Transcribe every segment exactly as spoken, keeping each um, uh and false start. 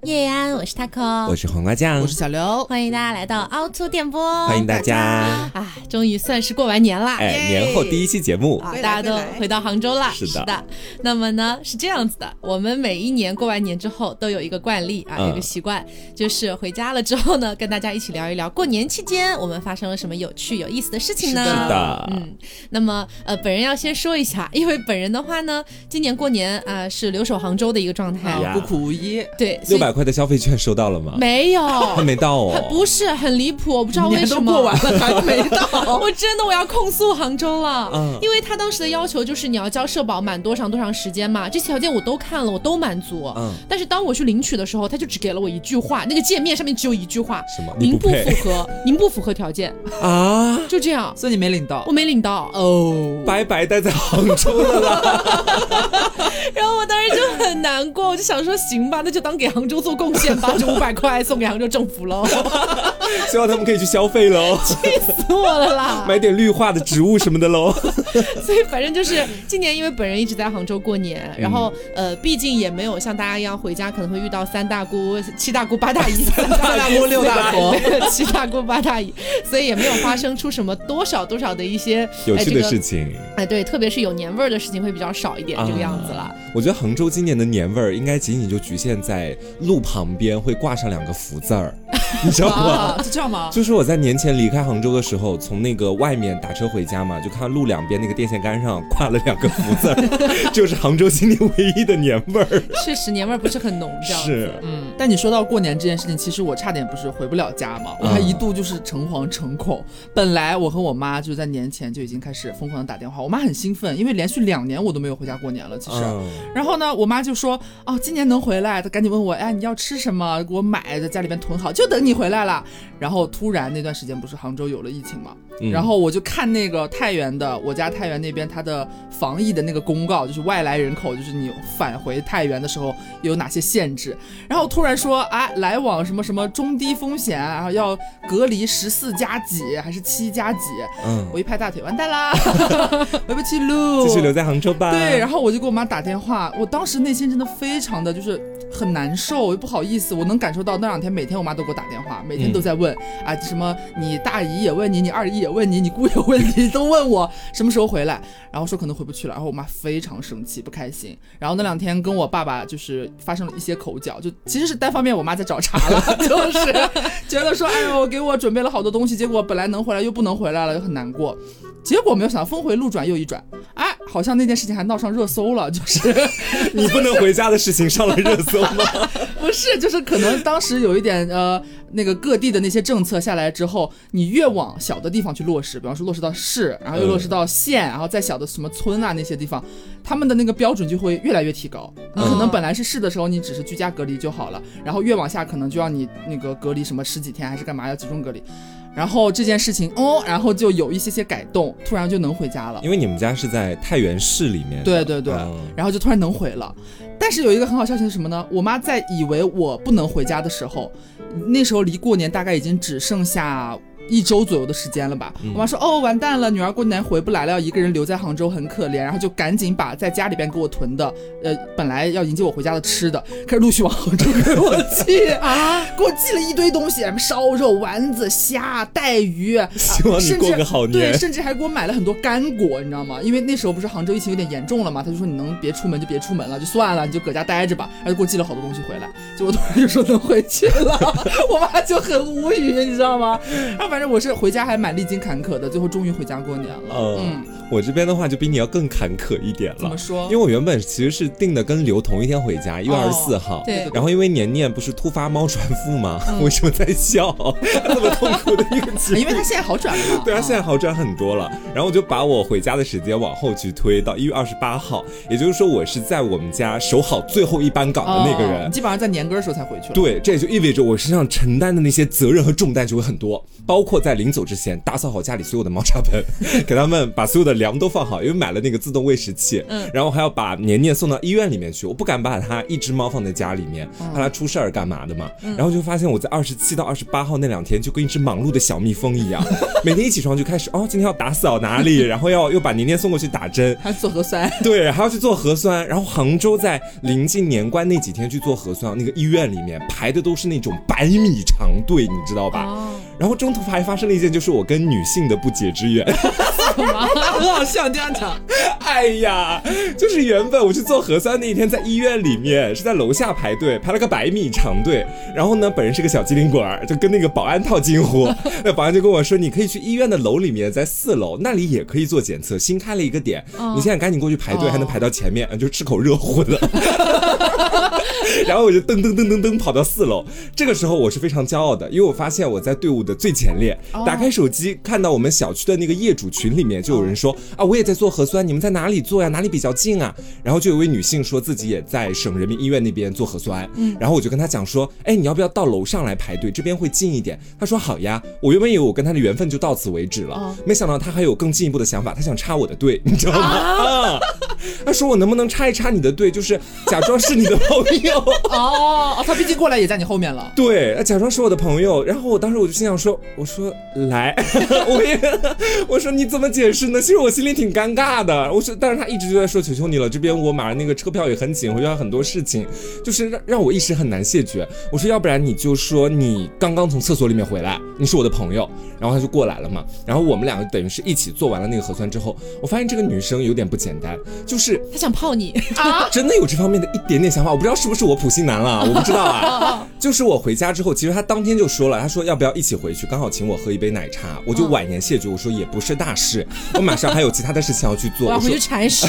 叶安，我是 Taco， 我是黄瓜酱， 我是小刘， 欢迎大家来到凹凸电波， 欢迎大家。 啊，终于算是过完年啦， 哎，年后第一期节目， 啊，大家都回到杭州了。 是的， 是的。那么呢，是这样子的，我们每一年过完年之后都有一个惯例啊，嗯、有一个习惯，就是回家了之后呢，跟大家一起聊一聊过年期间我们发生了什么有趣有意思的事情呢？ 是的， 嗯，那么呃，本人要先说一下，因为本人的话呢，今年过年啊、呃、是留守杭州的一个状态， 孤苦无依。 对， 六百块的消费券收到了吗？ 没有， 还没到哦。 不是很离谱，我不知道为什么。 年都过完了还没到， 我真的我要控诉杭州了， 嗯， 因为他当时的要求就是你要交社保满多长多长时间嘛，这些条件我都看了，我都满足。 嗯， 但是当我去领取的时候，他就只给了我一句话，那个界面上面只有一句话， 什么？ 您不符合，您不符合条件啊， 就这样。 所以你没领到？ 我没领到哦， 白白待在杭州的啦。 然后我当时就很难过，我就想说，行吧，那就当给杭州做贡献吧，这五百块送给杭州政府喽。 希望他们可以去消费喽， 气死我了啦！ 买点绿化的植物什么的喽。 所以反正就是今年，因为本人一直在杭州过年，然后呃，毕竟也没有像大家一样回家，可能会遇到三大姑、七大姑、八大姨、三大姑六大婆、 七大姑八大姨，所以也没有发生出什么多少多少的一些有趣的事情。 哎、这个，对，特别是有年味儿的事情会比较少一点，啊、这个样子了。 我觉得杭州今年的年味儿应该仅仅就局限在路旁边会挂上两个福字儿。你知道吗？ 啊、就这样吗？ 就是我在年前离开杭州的时候，从那个外面打车回家嘛，就看到路两边那个电线杆上挂了两个福字儿，就是杭州今年唯一的年味儿。 确实年味儿不是很浓，这样子。 是， 嗯。但你说到过年这件事情，其实我差点不是回不了家嘛，我还一度就是诚惶诚恐。嗯、本来我和我妈就在年前就已经开始疯狂的打电话，我妈很兴奋，因为连续两年我都没有回家过年了，其实。嗯、然后呢，我妈就说：“哦，今年能回来。”她赶紧问我：“哎，你要吃什么？给我买，在家里边囤好，就等你回来了。”然后突然那段时间不是杭州有了疫情嘛、嗯、然后我就看那个太原的我家太原那边它的防疫的那个公告，就是外来人口就是你返回太原的时候有哪些限制，然后突然说啊来往什么什么中低风险，然后要隔离十四加几还是七加几，嗯，我一拍大腿完蛋啦回不去路， 继续留在杭州吧。 对，然后我就给我妈打电话，我当时内心真的非常的就是很难受，又不好意思，我能感受到那两天每天我妈都给我打电话，每天都在问、嗯、啊什么你大姨也问你，你二姨也问你，你姑也问你，都问我什么时候回来，然后说可能回不去了，然后我妈非常生气不开心，然后那两天跟我爸爸就是发生了一些口角，就其实是单方面我妈在找茬了就是觉得说哎呦给我准备了好多东西，结果本来能回来又不能回来了，又很难过，结果没有想到峰回路转又一转，哎，好像那件事情还闹上热搜了，就是你不能回家的事情上了热搜吗？ 不是，就是可能当时有一点呃，那个各地的那些政策下来之后，你越往小的地方去落实，比方说落实到市，然后又落实到县，然后再小的什么村啊那些地方，他们的那个标准就会越来越提高。你可能本来是市的时候，你只是居家隔离就好了，然后越往下可能就让你那个隔离什么十几天还是干嘛要集中隔离。然后这件事情哦，然后就有一些些改动，突然就能回家了。 因为你们家是在太原市里面。 对对对、嗯、然后就突然能回了。但是有一个很好消息是什么呢？我妈在以为我不能回家的时候，那时候离过年大概已经只剩下一周左右的时间了吧、嗯、我妈说哦完蛋了，女儿过年回不来了，要一个人留在杭州很可怜，然后就赶紧把在家里边给我囤的呃本来要迎接我回家的吃的开始陆续往杭州给我寄啊，给我寄了一堆东西，什么烧肉、丸子、虾、带鱼， 希望你过个好年。 对，甚至还给我买了很多干果，你知道吗？因为那时候不是杭州疫情有点严重了嘛，他就说你能别出门就别出门了，就算了，你就搁家待着吧，然后就给我寄了好多东西回来，结果突然就说能回去了我妈就很无语，你知道吗？然后反正我是回家还蛮历经坎坷的，最后终于回家过年了。嗯， 嗯我这边的话就比你要更坎坷一点了。 怎么说？ 因为我原本其实是定的跟刘同一天回家，一月二十四号。 对。 然后因为年年不是突发猫传腹嘛，嗯、为什么在笑？那么痛苦的一个情况。 因为他现在好转了嘛。 对，他现在好转很多了。然后我就把我回家的时间往后去推到一月二十八号，也就是说我是在我们家守好最后一班岗的那个人。 哦、基本上在年根的时候才回去了。 对，这也就意味着我身上承担的那些责任和重担就会很多，包括在临走之前打扫好家里所有的猫砂盆，给他们把所有的粮都放好，因为买了那个自动喂食器，嗯，然后还要把年年送到医院里面去，我不敢把它一只猫放在家里面，怕它出事儿干嘛的嘛。嗯、然后就发现我在二十七到二十八号那两天就跟一只忙碌的小蜜蜂一样，每天一起床就开始哦，今天要打扫哪里，然后要又把年年送过去打针， 还做核酸， 对，还要去做核酸。然后杭州在临近年关那几天去做核酸，那个医院里面排的都是那种百米长队，你知道吧？哦、然后中途还发生了一件，就是我跟女性的不解之缘。 什么？很好笑，这样讲。 哎呀，就是原本我去做核酸那一天，在医院里面是在楼下排队，排了个百米长队。然后呢，本人是个小机灵鬼，就跟那个保安套近乎。那保安就跟我说，你可以去医院的楼里面，在四楼那里也可以做检测，新开了一个点，哦、你现在赶紧过去排队，哦、还能排到前面，就吃口热乎的。然后我就噔噔噔噔噔跑到四楼，这个时候我是非常骄傲的，因为我发现我在队伍的最前列。哦、打开手机看到我们小区的那个业主群里面就有人说、哦、啊，我也在做核酸，你们在哪里做呀？哪里比较近啊？然后就有位女性说自己也在省人民医院那边做核酸，嗯，然后我就跟她讲说，哎，你要不要到楼上来排队？这边会近一点。她说好呀。我原本以为我跟她的缘分就到此为止了，哦、没想到她还有更进一步的想法，她想插我的队，你知道吗？啊，她说我能不能插一插你的队，就是假装是你的朋友。 哦哦，他毕竟过来也在你后面了。 对，假装是我的朋友。然后我当时我就心想说，我说来，我也我说你怎么解释呢？其实我心里挺尴尬的。我说，但是他一直就在说求求你了，这边我马上那个车票也很紧，回去还有很多事情，就是让让我一时很难谢绝。我说要不然你就说你刚刚从厕所里面回来，你是我的朋友。然后他就过来了嘛。然后我们两个等于是一起做完了那个核酸之后，我发现这个女生有点不简单，就是她想泡你啊，真的有这方面的一点点想法。我不知道是不是我普信男了，我不知道啊。就是我回家之后，其实他当天就说了，他说要不要一起回去，刚好请我喝一杯奶茶。我就婉言谢绝，我说也不是大事，我马上还有其他的事情要去做。 我要回去铲屎。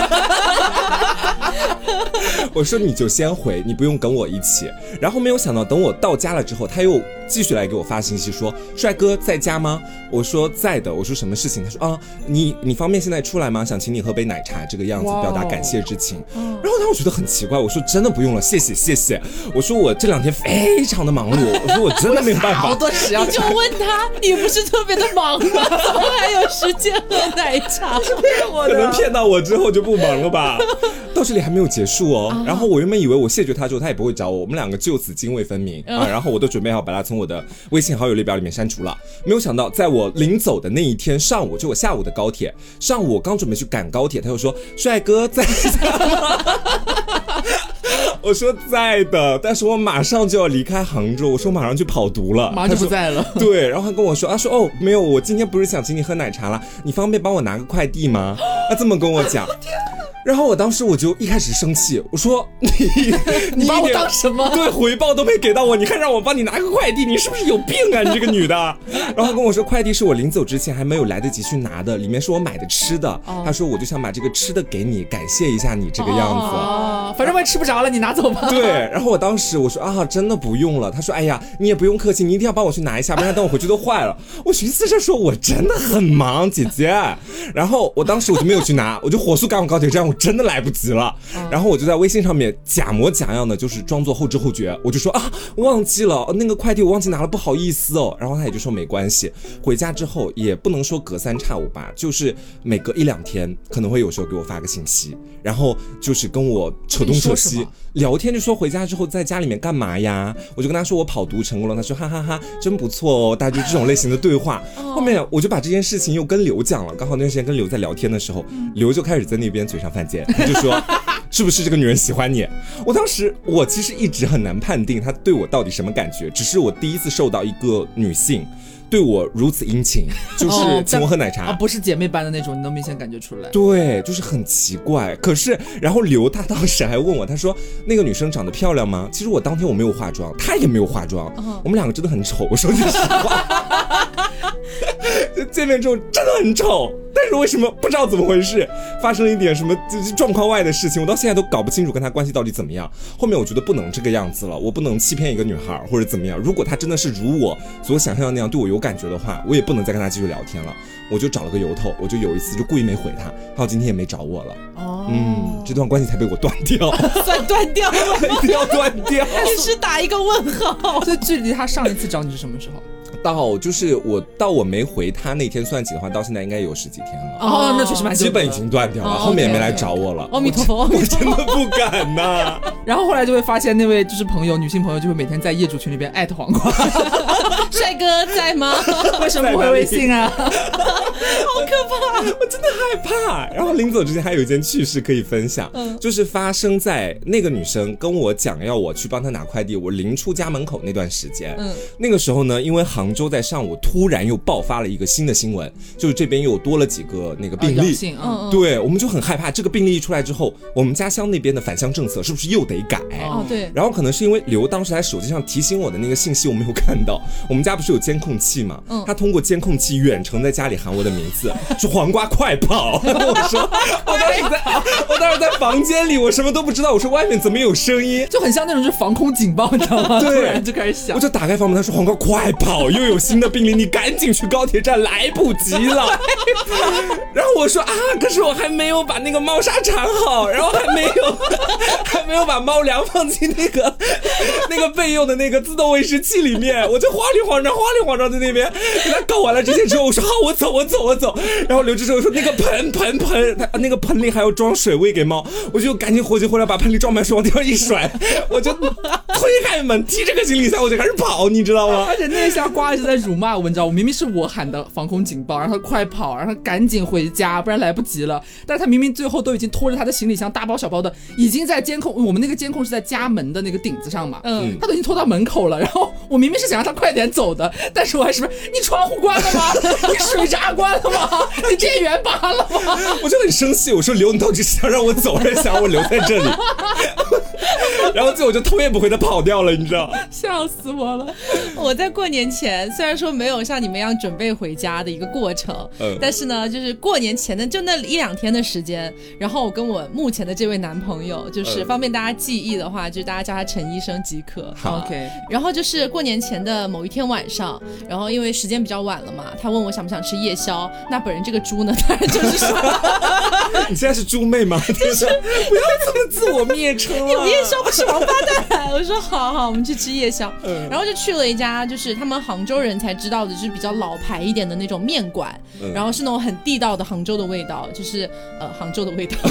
我说你就先回，你不用跟我一起。然后没有想到，等我到家了之后，他又继续来给我发信息说，帅哥在家吗？我说在的。我说什么事情？他说啊，你你方便现在出来吗？想请你喝杯奶茶，这个样子表达感谢之情。然后他我觉得很奇怪，我说真的不用了，谢谢谢谢。我说我这两天非常的忙碌，我说我真的没有办法。 好多事要。 你就问他，你不是特别的忙吗？怎么还有时间喝奶茶？ 是骗我的。 可能骗到我之后就不忙了吧。到这里还没有结束哦。啊、然后我原本以为我谢绝他之后他也不会找我，我们两个就此泾渭分明、嗯、啊。然后我都准备好把他从我的微信好友列表里面删除了。没有想到在我临走的那一天上午，就我下午的高铁，上午我刚准备去赶高铁，他就说帅哥在家吗？我说在的，但是我马上就要离开杭州，我说马上去跑毒了， 马上就不在了。 对，然后他跟我说，他说哦没有，我今天不是想请你喝奶茶了，你方便帮我拿个快递吗？他这么跟我讲。然后我当时我就一开始生气，我说你你把我当什么？ 对，回报都没给到我，你还让我帮你拿个快递，你是不是有病啊？你这个女的。然后他跟我说，快递是我临走之前还没有来得及去拿的，里面是我买的吃的。哦、他说我就想把这个吃的给你，感谢一下你这个样子。 哦，反正我也吃不着了，你拿走吧。 对，然后我当时我说啊，真的不用了。他说哎呀，你也不用客气，你一定要帮我去拿一下，不然等我回去都坏了。我寻思着说，我真的很忙，姐姐。然后我当时我就没有去拿，我就火速赶往高铁站，我真的来不及了。然后我就在微信上面假模假样的，就是装作后知后觉，我就说啊，忘记了那个快递我忘记拿了，不好意思哦。然后他也就说没关系。回家之后也不能说隔三差五吧，就是每隔一两天可能会有时候给我发个信息，然后就是跟我扯东扯西聊天，就说回家之后在家里面干嘛呀？我就跟他说我跑毒成功了，他说哈哈哈，真不错哦，大家就这种类型的对话。后面我就把这件事情又跟刘讲了，刚好那段时间跟刘在聊天的时候，刘就开始在那边嘴上犯贱，他就说是不是这个女人喜欢你？我当时我其实一直很难判定她对我到底什么感觉，只是我第一次受到一个女性对我如此殷勤，就是请我喝奶茶、 哦、不是姐妹般的那种，你能明显感觉出来。 对，就是很奇怪。可是然后刘他当时还问我，他说那个女生长得漂亮吗？其实我当天我没有化妆，她也没有化妆、哦、我们两个真的很丑，我说句实话。见面之后真的很丑，但是为什么不知道怎么回事，发生了一点什么状况外的事情，我到现在都搞不清楚跟他关系到底怎么样。后面我觉得不能这个样子了，我不能欺骗一个女孩或者怎么样，如果她真的是如我所想象的那样对我有感觉的话，我也不能再跟她继续聊天了。我就找了个由头，我就有一次就故意没回她，还有今天也没找我了。哦，嗯，这段关系才被我断掉。 算断掉了， 一定要断掉。 你是打一个问号。 所以距离他上一次找你是什么时候？ 到就是我到我没回他那天算起的话，到现在应该有十几天了。 哦，那确实蛮久的， 基本已经断掉了， 哦后面也没来找我了。 阿弥陀佛， 我真的不敢呐。 然后后来就会发现那位就是朋友，女性朋友就会每天在业主群里边艾特黄瓜， 帅哥在吗？ 为什么不回微信啊？ 好可怕， 我真的害怕。然后临走之前还有一件趣事可以分享，嗯，就是发生在那个女生跟我讲要我去帮她拿快递，我临出家门口那段时间，嗯，那个时候呢，因为杭州在上午突然又爆发了一个新的新闻，就是这边又多了几个那个病例， 哦、 嗯，对，我们就很害怕这个病例一出来之后，我们家乡那边的返乡政策是不是又得改？ 哦，对。 然后可能是因为刘当时在手机上提醒我的那个信息我没有看到，我们家不是有监控器嘛，嗯，他通过监控器远程在家里喊我的名字，说黄瓜快跑！我说我当时在，我当时在房间里，我什么都不知道，我说外面怎么有声音， 就很像那种就是防空警报，你知道吗？ 对， 突然就开始响， 我就打开房门，他说黄瓜快跑，又有新的病例，你赶紧去高铁站，来不及了。然后我说啊，可是我还没有把那个猫砂铲好，然后还没有还没有把猫粮放进那个那个备用的那个自动喂食器里面，我就慌里慌张慌里慌张在那边给他搞完了这些之后，我说好，我走我走我走。然后刘志生说那个盆盆盆，他那个盆里还要装水喂给猫，我就赶紧火急回来把盆里装满水往地上一甩，我就推开门提这个行李箱我就开始跑，你知道吗？ 而且那一下瓜一直在辱骂我，你知道，我明明是我喊的防空警报，让他快跑，让他赶紧回家，不然来不及了。但是他明明最后都已经拖着他的行李箱大包小包的，已经在监控，我们那个监控是在家门的那个顶子上嘛，嗯，他都已经拖到门口了。然后我明明是想让他快点走的，但是我还是你窗户关了吗？你水闸关了吗？你电源拔了吗？ 我就很生气，我说刘，你到底是想让我走还是想让我留在这里？然后最后我就头也不回的跑掉了，你知道？ 笑死我了！我在过年前虽然说没有像你们一样准备回家的一个过程，嗯，但是呢，就是过年前的就那一两天的时间，然后我跟我目前的这位男朋友，就是方便大家记忆的话，就是大家叫他陈医生即可。 好 ，OK。 然后就是过年前的某一天晚上，然后因为时间比较晚了嘛，他问我想不想吃夜宵，那本人这个猪呢，当然就是说， 你现在是猪妹吗？就是不要这么自我蔑称了。 有夜宵不是王八蛋。我说好好，我们去吃夜宵，嗯，然后就去了一家就是他们杭州人才知道的，就是比较老牌一点的那种面馆，嗯，然后是那种很地道的杭州的味道，就是呃杭州的味道。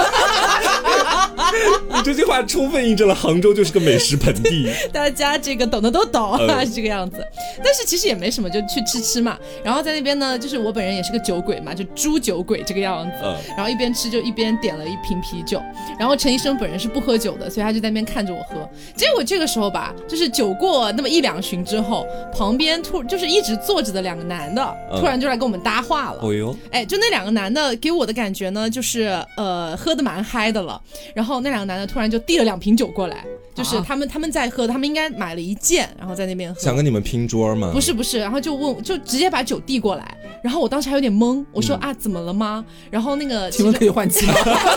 你这句话充分印证了杭州就是个美食盆地。 大家这个懂的都懂，嗯，是这个样子。但是其实也没什么，就去吃吃嘛。然后在那边呢，就是我本人也是个酒鬼嘛，就猪酒鬼这个样子，嗯，然后一边吃就一边点了一瓶啤酒。然后陈医生本人是不喝酒的，所以他就在那边看着我喝。结果这个时候吧，就是酒过那么一两巡之后，旁边突就是一直坐着的两个男的，嗯，突然就来跟我们搭话了。 哦哟， 哎，就那两个男的给我的感觉呢，就是呃喝得蛮嗨的了。然后那两个男的突然就递了两瓶酒过来，就是他们、啊、他们在喝，他们应该买了一件，然后在那边喝。 想跟你们拼桌吗？ 不是不是，然后就问，就直接把酒递过来。然后我当时还有点懵，我说、嗯、啊怎么了吗？然后那个请问可以换气吗？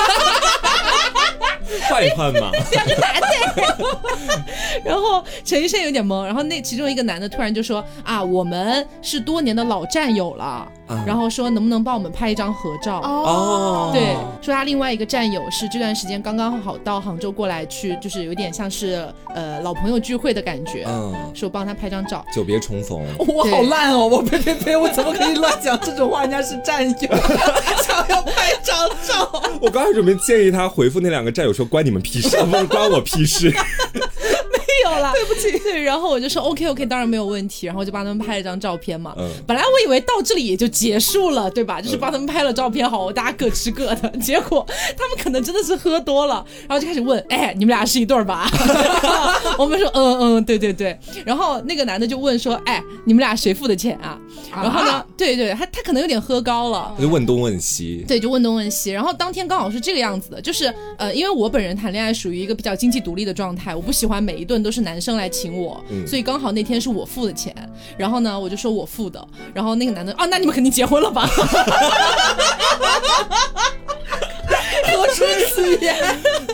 换一换嘛。 两个男的。然后陈医生有点懵，然后那其中一个男的突然就说啊，我们是多年的老战友了，啊、然后说能不能帮我们拍一张合照？哦，对，说他另外一个战友是这段时间刚刚好到杭州过来去，就是有点像是呃老朋友聚会的感觉，嗯，说帮他拍张照， 久别重逢。 我好烂哦，我呸呸呸，我怎么可以乱讲这种话？人家是战友，想要拍张照。 我刚才准备建议他回复那两个战友说关你们屁事，不是关我屁事。 没有啦， 对不起。 对，然后我就说 OK OK， 当然没有问题，然后我就帮他们拍了张照片嘛。嗯，本来我以为到这里也就结束了，对吧？就是帮他们拍了照片，好，大家各吃各的。结果他们可能真的是喝多了，然后就开始问，哎，你们俩是一对吧？我们说嗯嗯，对对对。然后那个男的就问说，哎，你们俩谁付的钱啊？然后呢，啊、对对，他他可能有点喝高了， 就问东问西。 对，就问东问西。然后当天刚好是这个样子的，就是呃，因为我本人谈恋爱属于一个比较经济独立的状态，我不喜欢每一顿都是男生来请我，嗯、所以刚好那天是我付的钱。然后呢，我就说我付的。然后那个男的啊，那你们肯定结婚了吧？ 何出此言？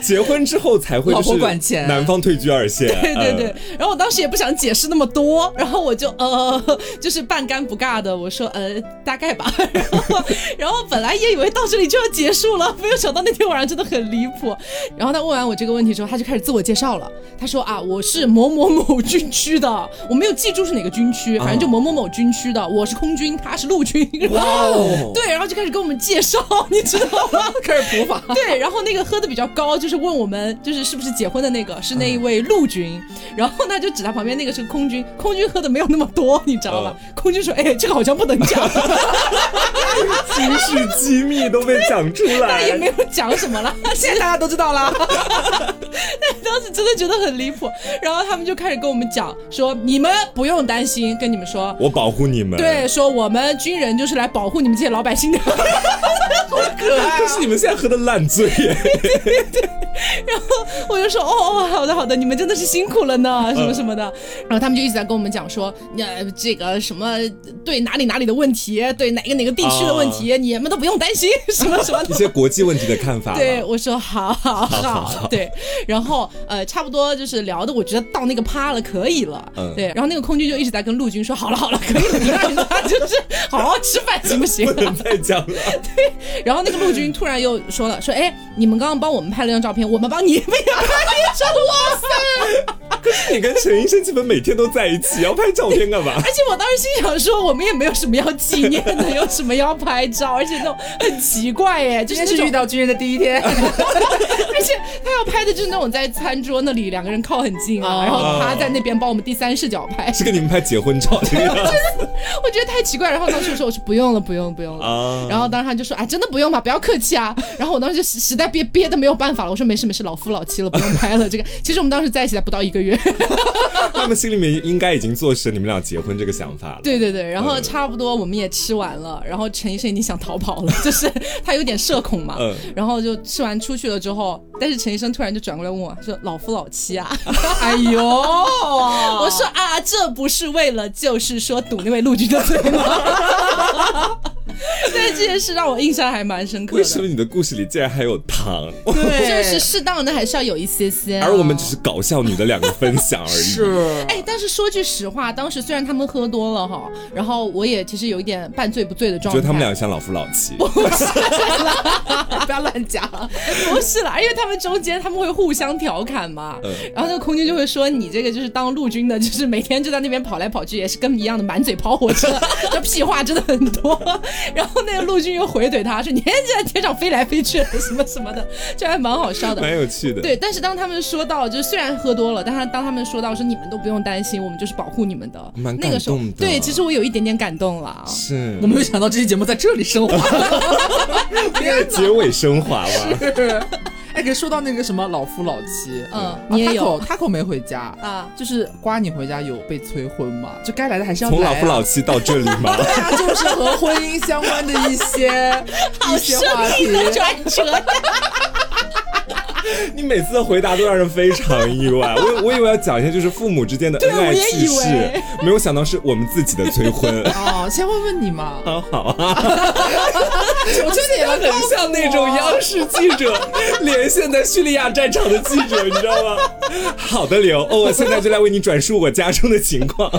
结婚之后才会就是管钱， 男方退居二线。 对对对、嗯，然后我当时也不想解释那么多，然后我就呃，就是半干不尬的，我说呃大概吧，然后然后本来也以为到这里就要结束了，没有想到那天晚上真的很离谱。然后他问完我这个问题之后，他就开始自我介绍了。他说啊，我是某某某军区的，我没有记住是哪个军区，反正就某某某军区的，我是空军，他是陆军。哇哦，对，然后就开始跟我们介绍，你知道吗？ 开始普法。 对，然后那个喝的比较高，就是问我们就是是不是结婚的那个是那一位陆军，嗯、然后呢就指他旁边那个是空军，空军喝的没有那么多，你知道吧？嗯、空军说，哎，这个好像不能讲， 军事机密都被讲出来， 但也没有讲什么了， 现在大家都知道了。 但当时真的觉得很离谱，然后他们就开始跟我们讲说，你们不用担心，跟你们说， 我保护你们。 对，说我们军人就是来保护你们这些老百姓的。好可爱、啊！ 可是你们现在喝的烂醉耶。 对对对。然后我就说，哦哦，好的好的，你们真的是辛苦了呢，什么什么的。然后他们就一直在跟我们讲说，呃，这个什么对哪里哪里的问题，对哪个哪个地区的问题，哦、你们都不用担心，什么什么的一些国际问题的看法。 对，我说好好 好, 好, 好对。然后呃，差不多就是聊的，我觉得到那个趴了，可以了。嗯。对，然后那个空军就一直在跟陆军说，好了好了，可以了，你让他就是好好吃饭行不行、啊？ 不能再讲了。 对。然后那个陆军突然又说了，说哎，你们刚刚帮我们拍了张照片，我们帮你们也拍一张。哇塞！ 可是你跟陈医生基本每天都在一起，要拍照片干嘛？ 而且我当时心想说，我们也没有什么要纪念的，有什么要拍照？而且那种很奇怪耶，就是是遇到军人的第一天， 而且他要拍的就是那种在餐桌那里两个人靠很近啊，然后他在那边帮我们第三视角拍， 是跟你们拍结婚照这个样子。 我觉得太奇怪，然后当时我说我说不用了不用了不用了，啊、然后当时他就说哎真的不用吧，不要客气啊。然后我当时就实在憋憋的没有办法了，我说没事没事，老夫老妻了，不用拍了。这个其实我们当时在一起才不到一个月。 他们心里面应该已经坐实你们俩结婚这个想法了。 对对对，然后差不多我们也吃完了，然后陈医生已经想逃跑了，就是他有点社恐嘛，嗯、然后就吃完出去了之后，但是陈医生突然就转过来问我说老夫老妻啊。 哎呦， 我说啊，这不是为了就是说堵那位陆军的嘴吗？但是这件事让我印象还蛮深刻的。 为什么你的故事里竟然还有糖？ 对，就是适当的还是要有一些些、啊、 而我们只是搞笑女的两个分享而已。 是， 哎，但是说句实话，当时虽然他们喝多了哈，然后我也其实有一点半醉不醉的状态。 觉得他们俩像老夫老妻。 不是啦，不要乱讲。不是啦，因为他们中间他们会互相调侃嘛，嗯、然后那个空军就会说你这个就是当陆军的，就是每天就在那边跑来跑去，也是跟一样的满嘴跑火车，这屁话真的很多。然后那个陆军又回怼他说你现在在天上飞来飞去什么什么的，这还蛮好笑的， 蛮有趣的。 对，但是当他们说到就是虽然喝多了，但是当他们说到说你们都不用担心，我们就是保护你们的， 蛮感动的。那个时候对，其实我有一点点感动了。 是， 我没有想到这期节目在这里升华了。 结尾升华了。 是。哎，可是说到那个什么老夫老妻， 嗯，你也有， 他可没回家啊，就是瓜你回家有被催婚吗？就该来的还是要来、啊。 从老夫老妻到这里吗？ 对啊，就是和婚姻相关的一些一些话题的转折。 你每次的回答都让人非常意外，我我以为要讲一些就是父母之间的恩爱趣事，没有想到是我们自己的催婚。 哦，先问问你嘛。 好好啊，我觉得你们很像那种央视记者连线在叙利亚战场的记者，你知道吗？好的，刘，哦，我现在就来为你转述我家中的情况。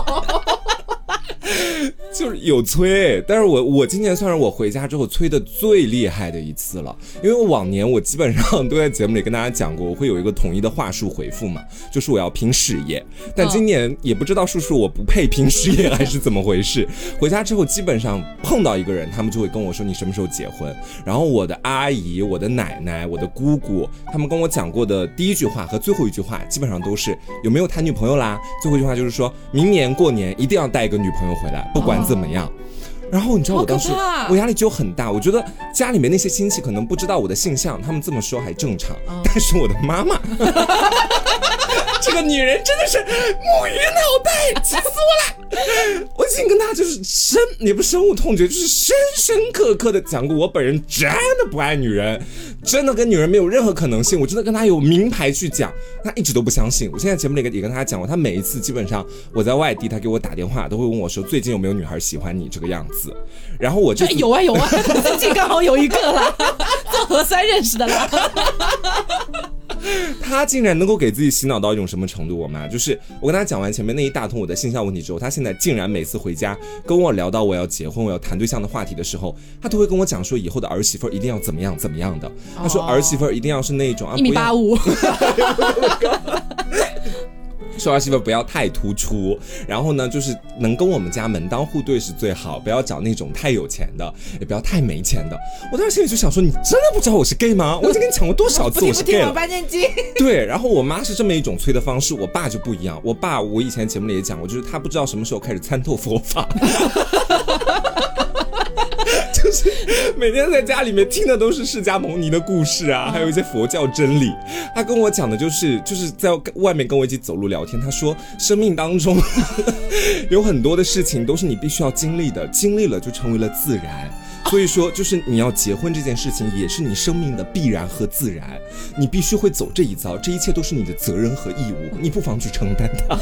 就是有催，但是我我今年算是我回家之后催的最厉害的一次了，因为我往年我基本上都在节目里跟大家讲过，我会有一个统一的话术回复嘛，就是我要拼事业，但今年也不知道是不是我不配拼事业还是怎么回事，回家之后基本上碰到一个人，他们就会跟我说你什么时候结婚，然后我的阿姨、我的奶奶、我的姑姑，他们跟我讲过的第一句话和最后一句话基本上都是有没有谈女朋友啦，最后一句话就是说明年过年一定要带一个女朋友回来，不管怎么样。然后你知道我当时我压力就很大，我觉得家里面那些亲戚可能不知道我的性向，他们这么说还正常，哦、但是我的妈妈这个女人真的是木鱼脑袋，气死我了！我已经跟她就是深也不是深恶痛绝，就是深深刻刻的讲过，我本人真的不爱女人，真的跟女人没有任何可能性，我真的跟她有名牌去讲，她一直都不相信。我现在节目里也跟她讲过，她每一次基本上我在外地，她给我打电话都会问我说最近有没有女孩喜欢你这个样子，然后我就、 哎、有啊有啊，最近刚好有一个啦，做核酸认识的啦。 他竟然能够给自己洗脑到一种什么程度？我妈就是我跟他讲完前面那一大通我的性向问题之后，他现在竟然每次回家跟我聊到我要结婚我要谈对象的话题的时候，他都会跟我讲说以后的儿媳妇一定要怎么样怎么样的。他说儿媳妇一定要是那种啊一米八五。 说儿媳妇不要太突出，然后呢就是能跟我们家门当户对是最好，不要找那种太有钱的，也不要太没钱的。我当时心里就想说，你真的不知道我是 gay 吗？我已经跟你讲过多少次我是 gay 了。不听不听我八念经。对，然后我妈是这么一种催的方式，我爸就不一样。我爸我以前节目里也讲过，就是他不知道什么时候开始参透佛法。就是每天在家里面听的都是释迦牟尼的故事啊，还有一些佛教真理。他跟我讲的就是就是在外面跟我一起走路聊天，他说生命当中有很多的事情都是你必须要经历的，经历了就成为了自然。所以说就是你要结婚这件事情也是你生命的必然和自然，你必须会走这一遭，这一切都是你的责任和义务，你不妨去承担它。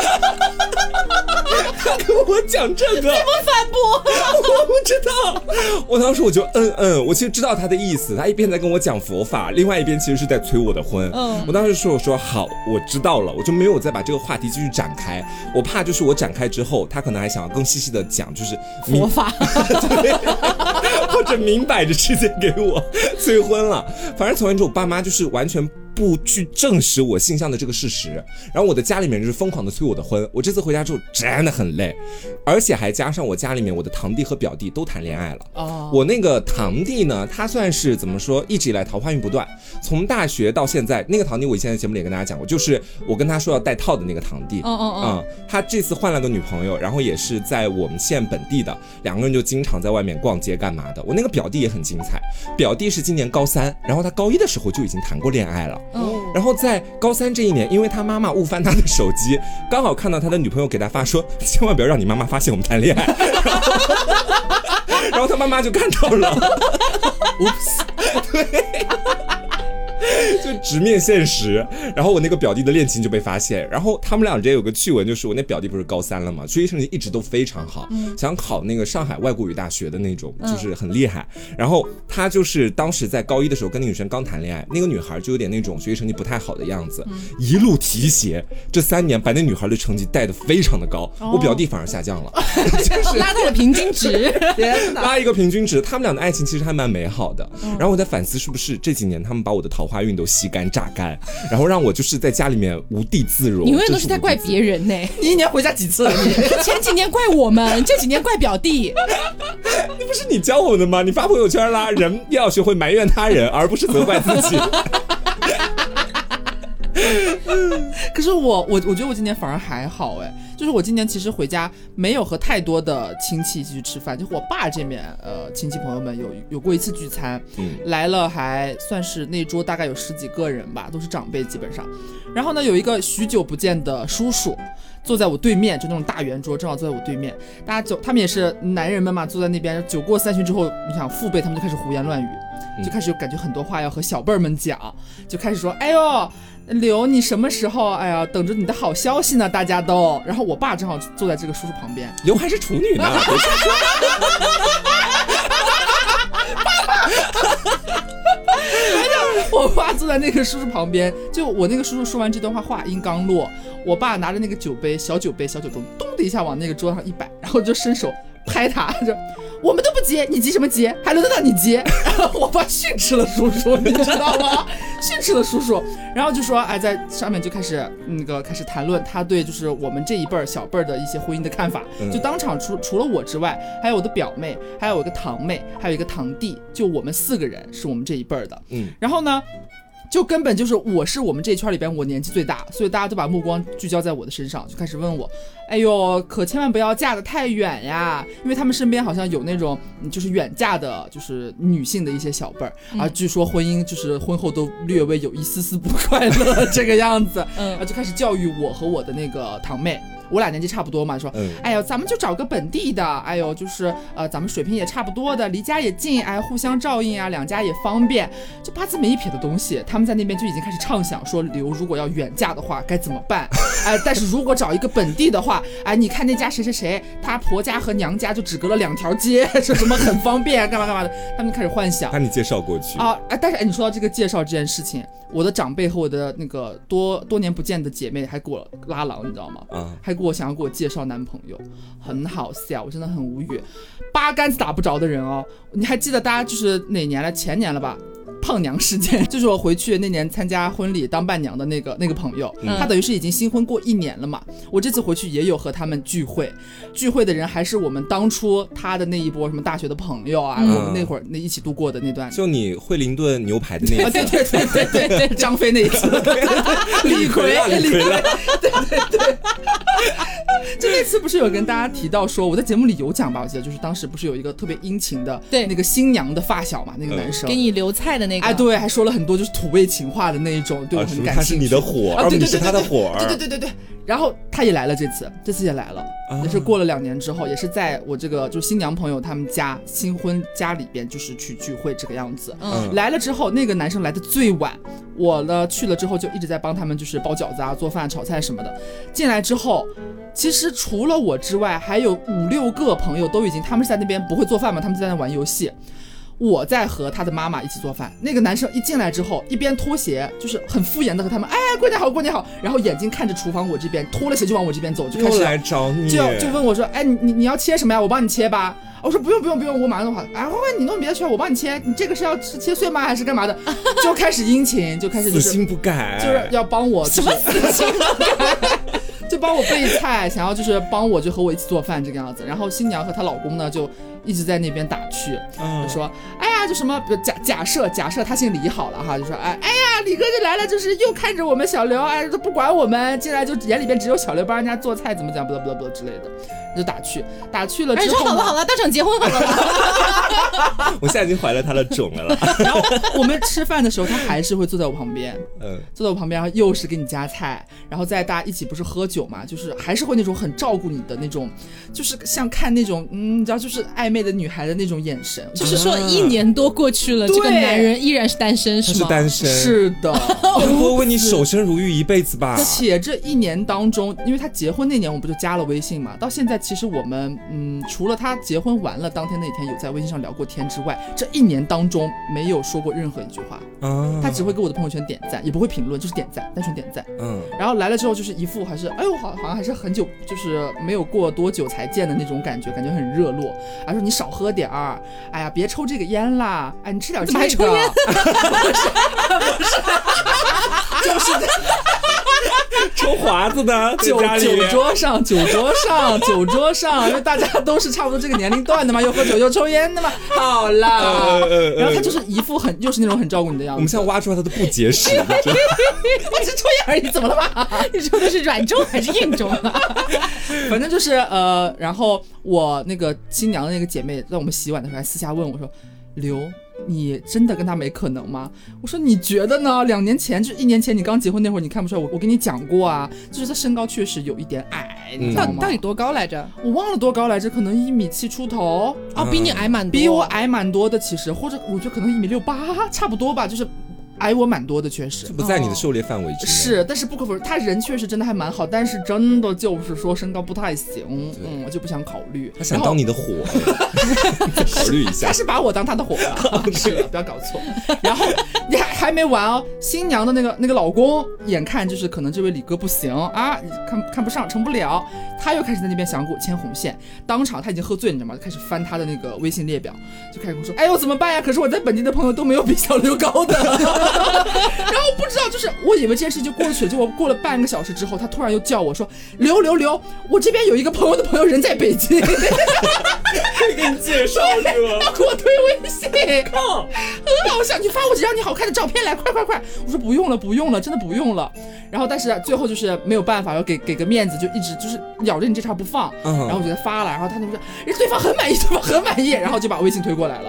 他跟我讲这个怎么反驳？ 我不知道。我当时我就嗯嗯，我其实知道他的意思，他一边在跟我讲佛法，另外一边其实是在催我的婚。嗯，我当时说我说好，我知道了，我就没有再把这个话题继续展开，我怕就是我展开之后他可能还想要更细细的讲就是佛法对，或者明摆着直接给我催婚了。反正从那之后我爸妈就是完全不去证实我性向的这个事实，然后我的家里面就是疯狂的催我的婚。我这次回家之后真的很累，而且还加上我家里面我的堂弟和表弟都谈恋爱了。哦，我那个堂弟呢，他算是怎么说，一直以来桃花运不断，从大学到现在。那个堂弟我以前在节目里也跟大家讲过，就是我跟他说要带套的那个堂弟。哦哦哦，嗯，他这次换了个女朋友，然后也是在我们县本地的，两个人就经常在外面逛街干嘛的。我那个表弟也很精彩，表弟是今年高三，然后他高一的时候就已经谈过恋爱了。哦，然后在高三这一年，因为他妈妈误翻他的手机，刚好看到他的女朋友给他发说千万不要让你妈妈发现我们谈恋爱。然后, 然后他妈妈就看到了。Oops， 对。就直面现实，然后我那个表弟的恋情就被发现，然后他们俩之间有个趣闻，就是我那表弟不是高三了嘛，学习成绩一直都非常好，嗯，想考那个上海外国语大学的那种，就是很厉害。嗯，然后他就是当时在高一的时候跟那女生刚谈恋爱，那个女孩就有点那种学习成绩不太好的样子，嗯，一路提携，这三年把那女孩的成绩带得非常的高，哦，我表弟反而下降了， 就是拉到了平均值， 拉一个平均值。他们俩的爱情其实还蛮美好的，嗯，然后我在反思是不是这几年他们把我的桃花运都吸干榨干，然后让我就是在家里面无地自容。 你永远都是在怪别人呢， 你一年回家几次了？你前几年怪我们，这几年怪表弟。 你不是你教我的吗？你发朋友圈啦，人要学会埋怨他人，而不是责怪自己。 可是我我我觉得我今年反而还好哎，就是我今年其实回家没有和太多的亲戚一起去吃饭，就我爸这边呃亲戚朋友们有有过一次聚餐，嗯，来了还算是那桌大概有十几个人吧，都是长辈基本上。然后呢有一个许久不见的叔叔坐在我对面，就那种大圆桌，正好坐在我对面。大家就他们也是男人们嘛，坐在那边。酒过三巡之后，你想父辈他们就开始胡言乱语，就开始有感觉很多话要和小辈儿们讲，就开始说，哎呦。刘，你什么时候？哎呀，等着你的好消息呢，大家都。然后我爸正好坐在这个叔叔旁边， 刘还是处女呢。 我爸坐在那个叔叔旁边，就我那个叔叔说完这段话，话音刚落，我爸拿着那个酒杯，小酒杯，小酒盅，咚的一下往那个桌上一摆，然后就伸手拍他，就我们都不接，你急什么急？还轮得到你接？然后我爸训斥了叔叔，你知道吗？训斥了叔叔，然后就说，哎，在上面就开始那个开始谈论他对就是我们这一辈儿小辈儿的一些婚姻的看法，嗯，就当场除除了我之外，还有我的表妹，还有我一个堂妹，还有一个堂弟，就我们四个人是我们这一辈儿的，嗯，然后呢。就根本就是我是我们这一圈里边我年纪最大，所以大家都把目光聚焦在我的身上，就开始问我，哎呦，可千万不要嫁得太远呀，因为他们身边好像有那种就是远嫁的，就是女性的一些小辈儿，嗯，而据说婚姻就是婚后都略微有一丝丝不快乐这个样子，嗯，然后就开始教育我和我的那个堂妹。 我俩年纪差不多嘛，说， 嗯、 哎呦，咱们就找个本地的，哎呦，就是呃，咱们水平也差不多的，离家也近，哎，互相照应啊，两家也方便，就八字没一撇的东西，他们在那边就已经开始畅想说，刘如果要远嫁的话该怎么办？哎，但是如果找一个本地的话，哎，你看那家谁谁谁，他婆家和娘家就只隔了两条街，说什么很方便，干嘛干嘛的，他们就开始幻想。 把你介绍过去啊，哎，但是哎，你说到这个介绍这件事情，我的长辈和我的那个多多年不见的姐妹还给我拉郎，你知道吗？啊，还给我想要给我介绍男朋友，很好笑，我真的很无语，八竿子打不着的人哦。你还记得大家就是哪年了？前年了吧？胖娘事件，就是我回去那年参加婚礼当伴娘的那个那个朋友，嗯、他等于是已经新婚过一年了嘛。我这次回去也有和他们聚会，聚会的人还是我们当初他的那一波什么大学的朋友啊，嗯、我们那会儿那一起度过的那段。 就你惠灵顿牛排的那一次， 对对对对对对，张飞那一次，李逵，李逵，对对对。就那次不是有跟大家提到说，我在节目里有讲吧，我记得就是当时不是有一个特别殷勤的，对那个新娘的发小嘛，那个男生、 嗯、给你留菜的那个， 哎，对，还说了很多就是土味情话的那一种，对我很感兴趣。 他是你的火，而你是他的火儿。 对对对对对。然后他也来了，这次这次也来了，啊、也是过了两年之后，也是在我这个就是新娘朋友他们家新婚家里边，就是去聚会这个样子。嗯，来了之后，那个男生来的最晚，我呢去了之后就一直在帮他们就是包饺子啊、做饭、炒菜什么的。进来之后，其实除了我之外，还有五六个朋友都已经，他们是在那边不会做饭嘛，他们就在那玩游戏。我在和他的妈妈一起做饭，那个男生一进来之后，一边脱鞋，就是很敷衍的和他们，哎，过年好，过年好，然后眼睛看着厨房我这边，脱了鞋就往我这边走，就开始又来找你， 就就问我说，哎，你你你要切什么呀？我帮你切吧。我说不用不用不用，我马上弄好。哎，喂，你弄别的去，我帮你切。你这个是要切碎吗？还是干嘛的？就开始殷勤，就开始、就是、 死心不改， 就是要帮我、就是、 什么死心不改？ 就帮我备菜，想要就是帮我就和我一起做饭这个样子。然后新娘和她老公呢就一直在那边打趣，嗯、就说哎呀就什么假假设假设他姓李好了哈，就说哎哎呀李哥就来了，就是又看着我们小刘，哎都不管我们，进来就眼里边只有小刘帮人家做菜，怎么讲不不不之类的，就打趣打趣了之后， 哎说好了好了，当场结婚好了。 我现在已经怀了他的种了。 然后我们吃饭的时候，他还是会坐在我旁边，嗯，坐在我旁边，然后又是给你夹菜，然后再大家一起不是喝酒嘛，就是还是会那种很照顾你的那种，就是像看那种嗯，你知道就是暧昧的女孩的那种眼神。 就是说一年多过去了，这个男人依然是单身是吗？ 是单身， 是的。 他不会为你守身如玉一辈子吧？ 且这一年当中，因为他结婚那年我们不就加了微信嘛，到现在其实我们嗯，除了他结婚完了当天那天有在微信上聊过天之外，这一年当中没有说过任何一句话。啊、他只会给我的朋友圈点赞，也不会评论，就是点赞，单纯点赞。嗯，然后来了之后就是一副还是哎呦好好像还是很久，就是没有过多久才见的那种感觉，感觉很热络。还说你少喝点儿，哎呀别抽这个烟啦，哎你吃点这个。怎么还抽烟？不是不是，就是抽华子的酒酒桌上酒桌上酒桌上，因为大家都是差不多这个年龄段的嘛，又喝酒又抽烟的嘛。好啦，呃呃、然后他就是一副很就是那种很照顾你的样子。 我们现在挖出来他的不结实， 我只抽烟而已，怎么了嘛？ 你说的是软中还是硬中啊？ 反正就是呃，然后我那个新娘的那个姐妹在我们洗碗的时候还私下问我说，刘你真的跟他没可能吗？我说你觉得呢？两年前就一年前你刚结婚那会儿，你看不出来我我跟你讲过啊，就是他身高确实有一点矮，你知道吗？ 到底多高来着？ 我忘了多高来着，可能一米七出头。 哦，比你矮蛮多， 比我矮蛮多的，其实或者我觉得可能一米六八差不多吧，就是矮我蛮多的，确实这不在你的狩猎范围之内、哦、 是，但是不可否认他人确实真的还蛮好，但是真的就是说身高不太行，嗯，我就不想考虑。 他想当你的火考虑一下。 他是把我当他的火了是了，不要搞错。然后你还还没完哦，新娘的那个那个老公眼看就是可能这位李哥不行啊，看看不上成不了，他又开始在那边想给我牵红线，当场他已经喝醉你知道吗，就开始翻他的那个微信列表，就开始跟我说哎呦怎么办呀，可是我在本地的朋友都没有比小刘高的。然后不知道就是我以为这件事就过去了，结果过了半个小时之后，他突然又叫我说刘刘刘，我这边有一个朋友的朋友人在北京，可以给你介绍是吧？ 他给我推微信，靠，很好笑，你发我几张你好看的照片来，快快快！我说不用了不用了，真的不用了。然后但是最后就是没有办法，要给给个面子，就一直就是咬着你这茬不放。嗯、然后我就发了，然后他就说对方很满意，对方很满意，然后就把微信推过来了。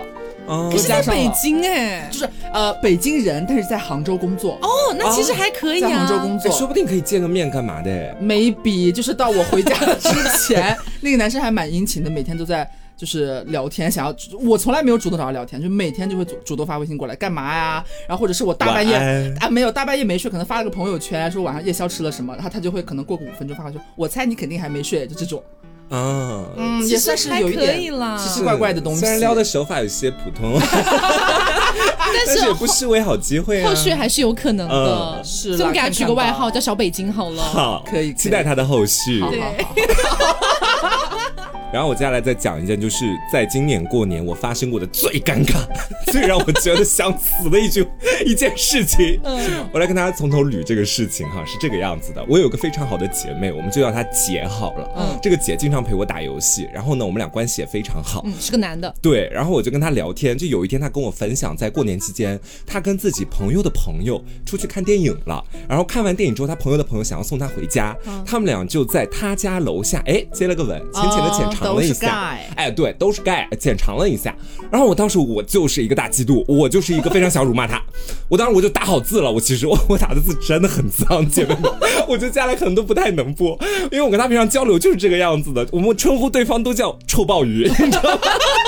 哦可是在北京哎， 就是呃北京人，但是在杭州工作。 哦，那其实还可以啊。 在杭州工作， 哎，说不定可以见个面干嘛的？ 没比，就是到我回家之前，那个男生还蛮殷勤的，每天都在。就是聊天，想要我从来没有主动找他聊天，就每天就会主主动发微信过来干嘛呀？然后或者是我大半夜啊没有大半夜没睡，可能发了个朋友圈说晚上夜宵吃了什么，然后他就会可能过个五分钟发过去，我猜你肯定还没睡，就这种。 啊， 嗯，也算是有一点奇奇怪怪的东西。 虽然撩的手法有些普通，但是也不失为好机会啊。 后续还是有可能的， 嗯、是。 所以我们给他取个外号叫小北京好了。 好， 可以， 期待他的后续。 好好好。 然后我接下来再讲一件，就是在今年过年我发生过的最尴尬、最让我觉得想死的一句一件事情。嗯，我来跟大家从头捋这个事情哈，是这个样子的。我有个非常好的姐妹，我们就叫她姐好了。嗯，这个姐经常陪我打游戏，然后呢，我们俩关系也非常好。 嗯，是个男的。 对，然后我就跟她聊天，就有一天她跟我分享，在过年期间，她跟自己朋友的朋友出去看电影了。然后看完电影之后，她朋友的朋友想要送她回家，嗯、他们俩就在她家楼下，哎，接了个吻，浅浅的浅尝。尝了一下，哎，对，都是钙，浅尝了一下。然后我当时我就是一个大嫉妒，我就是一个非常想辱骂他。我当时我就打好字了，我其实我我打的字真的很脏，姐妹们，我觉得接下来可能都不太能播，因为我跟他平常交流就是这个样子的，我们称呼对方都叫臭鲍鱼，你知道吗？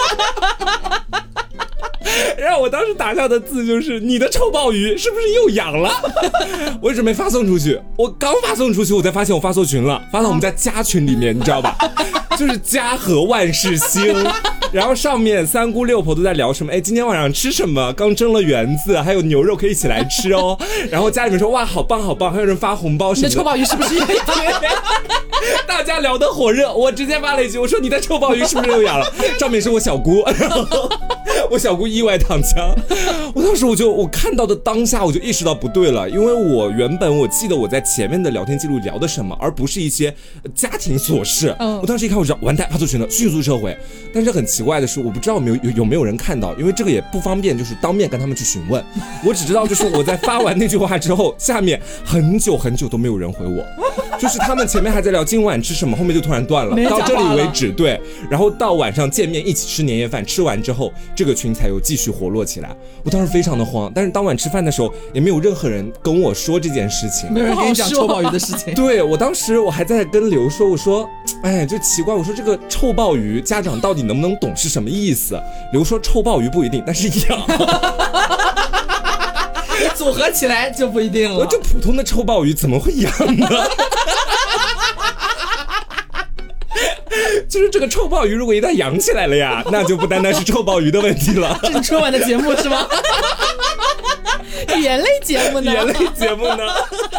然后我当时打下的字就是你的臭鲍鱼是不是又痒了？我准备发送出去，我刚发送出去，我才发现我发错群了，发到我们家家群里面，你知道吧？就是家和万事兴，然后上面三姑六婆都在聊什么？哎，今天晚上吃什么？刚蒸了圆子，还有牛肉可以一起来吃哦。然后家里面说哇，好棒好棒，还有人发红包什么的。 你的臭鲍鱼是不是又痒了？ 大家聊得火热，我直接发了一句，我说你的臭鲍鱼是不是又痒了？上面是我小姑，然后我小姑意外躺枪。我当时我就我看到的当下我就意识到不对了，因为我原本我记得我在前面的聊天记录聊的什么，而不是一些家庭琐事。嗯，我当时一看我就知道完蛋，发错群了，迅速撤回。但是很奇怪的是，我不知道有没有有有没有人看到，因为这个也不方便，就是当面跟他们去询问。我只知道就是我在发完那句话之后，下面很久很久都没有人回我，就是他们前面还在聊今晚吃什么，后面就突然断了，到这里为止。对，然后到晚上见面一起吃年夜饭，吃完之后这个群才有继续活络起来。我当时非常的慌，但是当晚吃饭的时候也没有任何人跟我说这件事情， 没有人跟你讲臭鲍鱼的事情。 对，我当时我还在跟刘说，我说哎就奇怪，我说这个臭鲍鱼家长到底能不能懂是什么意思？刘说臭鲍鱼不一定，但是痒。 组合起来就不一定了。 我就普通的臭鲍鱼怎么会痒呢？就是这个臭鲍鱼如果一旦养起来了呀，那就不单单是臭鲍鱼的问题了。 这是春晚的节目是吗？ 眼泪节目呢？ 眼泪节目呢？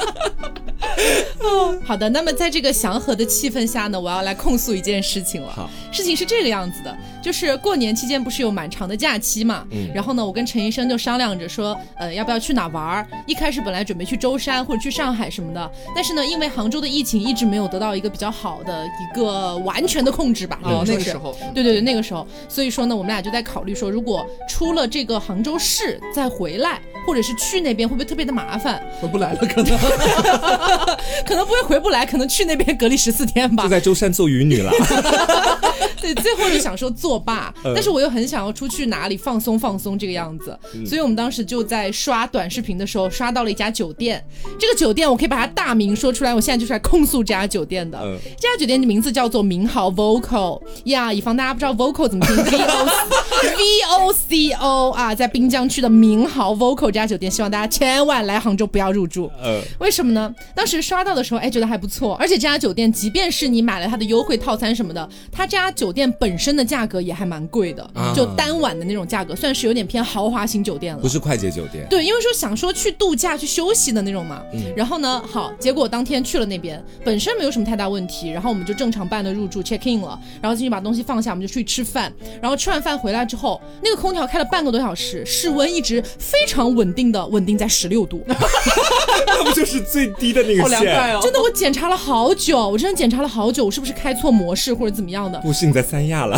哦，好的，那么在这个祥和的气氛下呢，我要来控诉一件事情了。好，事情是这个样子的，就是过年期间不是有蛮长的假期嘛，嗯，然后呢，我跟陈医生就商量着说，呃，要不要去哪玩？一开始本来准备去舟山或者去上海什么的，但是呢，因为杭州的疫情一直没有得到一个比较好的一个完全的控制吧， 哦，那个时候， 对对对，那个时候，所以说呢，我们俩就在考虑说，如果出了这个杭州市再回来，或者是去那边，会不会特别的麻烦？ 回不来了，可能。 可能不会回不来，可能去那边隔离十四天吧。 就在舟山做渔女了。 对，最后就想说作罢、嗯，但是我又很想要出去哪里放松放松这个样子、嗯，所以我们当时就在刷短视频的时候刷到了一家酒店。这个酒店我可以把它大名说出来，我现在就是来控诉这家酒店的。嗯、这家酒店的名字叫做明豪 Vocal 呀，以防大家不知道 Vocal 怎么拼 ，V O V O C O 啊，在滨江区的明豪 Vocal 这家酒店，希望大家千万来杭州不要入住。嗯，为什么呢？当时刷到的时候，哎，觉得还不错，而且这家酒店即便是你买了它的优惠套餐什么的，它这家酒店本身的价格也还蛮贵的、啊，就单晚的那种价格，算是有点偏豪华型酒店了， 不是快捷酒店。 对，因为说想说去度假去休息的那种嘛。嗯、然后呢，好，结果当天去了那边，本身没有什么太大问题，然后我们就正常办的入住 check in 了，然后进去把东西放下，我们就出去吃饭，然后吃完饭回来之后，那个空调开了半个多小时，室温一直非常稳定的稳定在十六度。 那不就是最低的那个线？好凉快哦！ 真的，我检查了好久，我真的检查了好久，我是不是开错模式或者怎么样的？ 不是，你在三亚了，现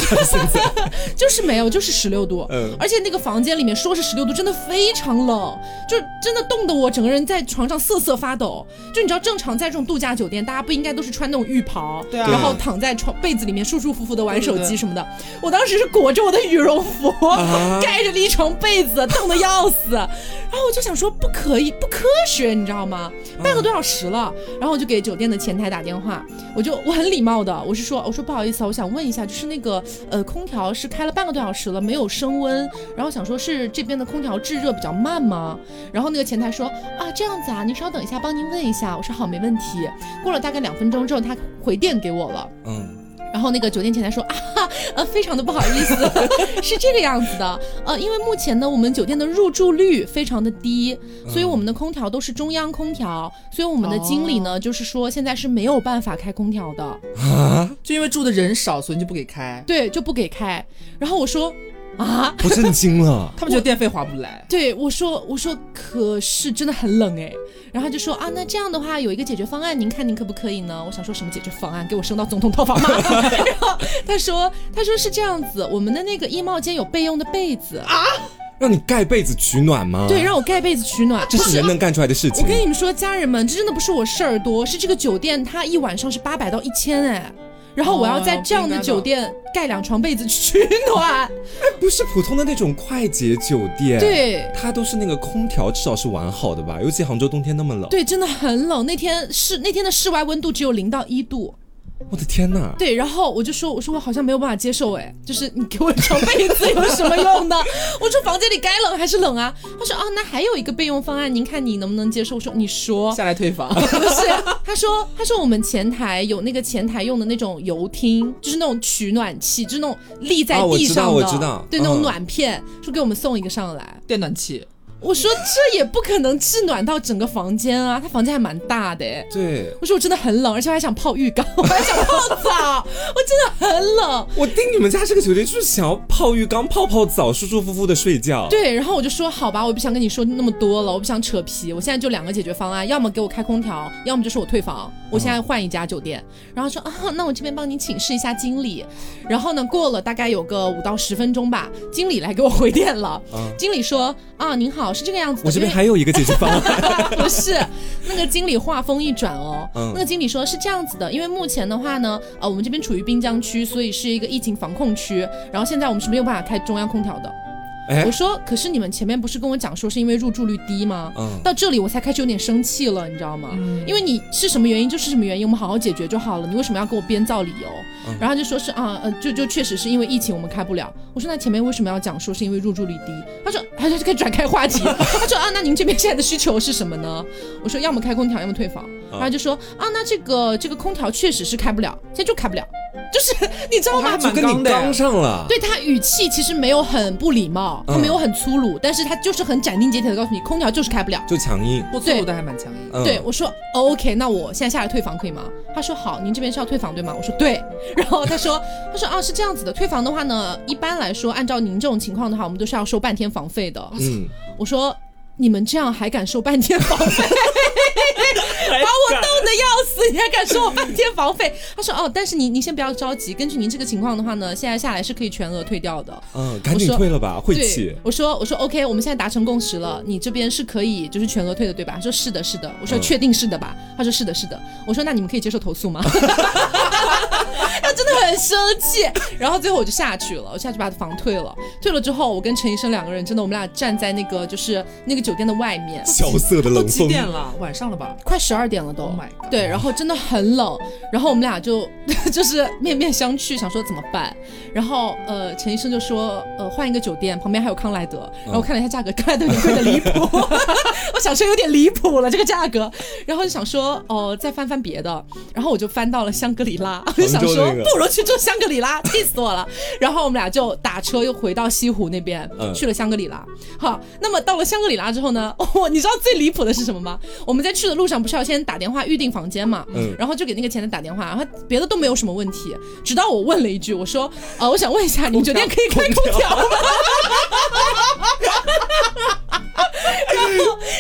子？ 就是没有，就是十六度。嗯，而且那个房间里面说是十六度，真的非常冷，就真的冻得我整个人在床上瑟瑟发抖。就你知道，正常在这种度假酒店，大家不应该都是穿那种浴袍， 对啊， 然后躺在床被子里面舒舒服服的玩手机什么的。对对对，我当时是裹着我的羽绒服，啊、盖着了一床被子，冻得要死。然后我就想说，不可以，不科学，你知道吗？半个多小时了，然后我就给酒店的前台打电话，我就我很礼貌的，我是说，我说不好意思啊，我想问一下，就是那个呃空调是开了半个多小时了，没有升温，然后想说是这边的空调制热比较慢吗？然后那个前台说啊这样子啊，您稍等一下，帮您问一下。我说好，没问题。过了大概两分钟之后，他回电给我了，嗯。然后那个酒店前台说啊，呃，非常的不好意思，是这个样子的，呃，因为目前呢，我们酒店的入住率非常的低，所以我们的空调都是中央空调，所以我们的经理呢，哦、就是说现在是没有办法开空调的啊，就因为住的人少，所以就不给开， 对，就不给开。然后我说。啊！ 我震惊了， 他们觉得电费划不来。 对，我说我说可是真的很冷哎，然后他就说啊，那这样的话有一个解决方案，您看您可不可以呢？我想说什么解决方案？给我升到总统套房吗？然后他说他说是这样子，我们的那个衣帽间有备用的被子啊。 让你盖被子取暖吗？ 对，让我盖被子取暖， 这是人能干出来的事情。 我跟你们说，家人们，这真的不是我事儿多，是这个酒店它一晚上是八百到一千哎。然后我要在这样的酒店盖两床被子取暖，哎， 不是普通的那种快捷酒店， 对， 它都是那个空调至少是完好的吧？尤其杭州冬天那么冷， 对，真的很冷。那天室那天的室外温度只有零到一度。 我的天哪！ 对，然后我就说，我说我好像没有办法接受，哎，就是你给我床被子有什么用呢？我说房间里该冷还是冷啊？他说啊，那还有一个备用方案，您看你能不能接受？我说你说下来退房。 不是，他说他说我们前台有那个前台用的那种游厅，就是那种取暖器，就是那种立在地上的， 啊、我知道我知道， 对，那种暖片，嗯、说给我们送一个上来， 电暖器。 我说这也不可能制暖到整个房间啊，他房间还蛮大的哎。 对， 我说我真的很冷，而且我还想泡浴缸，我还想泡澡，我真的很冷。 我订你们家这个酒店就是想要泡浴缸、泡泡澡，舒舒服服的睡觉。 对，然后我就说好吧，我不想跟你说那么多了，我不想扯皮，我现在就两个解决方案，要么给我开空调，要么就是我退房，我现在换一家酒店。嗯、然后说啊，那我这边帮你请示一下经理。然后呢，过了大概有个五到十分钟吧，经理来给我回电了。嗯、经理说啊，您好，是这个样子的。 我这边还有一个解决方案。 不是，那个经理话锋一转哦，嗯、那个经理说是这样子的，因为目前的话呢，呃，我们这边处于滨江区，所以是一个疫情防控区，然后现在我们是没有办法开中央空调的。我说可是你们前面不是跟我讲说是因为入住率低吗？嗯，到这里我才开始有点生气了，你知道吗？嗯，因为你是什么原因就是什么原因，我们好好解决就好了，你为什么要给我编造理由？嗯、然后就说是啊呃就就确实是因为疫情我们开不了。我说那前面为什么要讲说是因为入住率低？他说他就开始转开话题，他说啊那您这边现在的需求是什么呢？我说要么开空调要么退房。然后就说啊那这个这个空调确实是开不了，现在就开不了。就是你知道吗？ 就跟你刚上了。 对，他语气其实没有很不礼貌，他没有很粗鲁，嗯、但是他就是很斩钉截铁的告诉你，空调就是开不了， 就强硬。 不粗鲁的还蛮强硬。 嗯、对，我说、哦、OK， 那我现在下来退房可以吗？他说好，您这边是要退房对吗？我说对。然后他说他说啊是这样子的，退房的话呢，一般来说按照您这种情况的话，我们都是要收半天房费的。嗯，我说你们这样还敢收半天房费？把我冻得要死，你还敢收我半天房费？他说哦，但是您您先不要着急，根据您这个情况的话呢，现在下来是可以全额退掉的。 嗯，赶紧退了吧，晦气。 我说我说 OK， 我们现在达成共识了，你这边是可以就是全额退的对吧？他说是的是的。我说、嗯、确定是的吧？他说是的是的。我说那你们可以接受投诉吗？他真的很生气，然后最后我就下去了，我下去把房退了。退了之后，我跟陈医生两个人真的，我们俩站在那个就是那个酒店的外面， 萧瑟的冷风。 都几点了？晚上了吧？ 快十二点了都。 Oh my god！ 对，然后真的很冷，然后我们俩就就是面面相觑，想说怎么办。然后呃，陈医生就说呃换一个酒店，旁边还有康莱德。然后我看了一下价格，康莱德有点贵的离谱，我想说有点离谱了这个价格。然后就想说哦、呃、再翻翻别的，然后我就翻到了香格里拉，我就想说、那个、不如去住香格里拉，气死我了。然后我们俩就打车又回到西湖那边、嗯、去了香格里拉。好，那么到了香格里拉之后呢，哦，你知道最离谱的是什么吗？我们在去的路上不是要先打电话预订房间嘛，嗯，然后就给那个前台打电话，然后别的都没有什么问题，直到我问了一句，我说呃我想问一下你们酒店可以开空调吗？然后那边的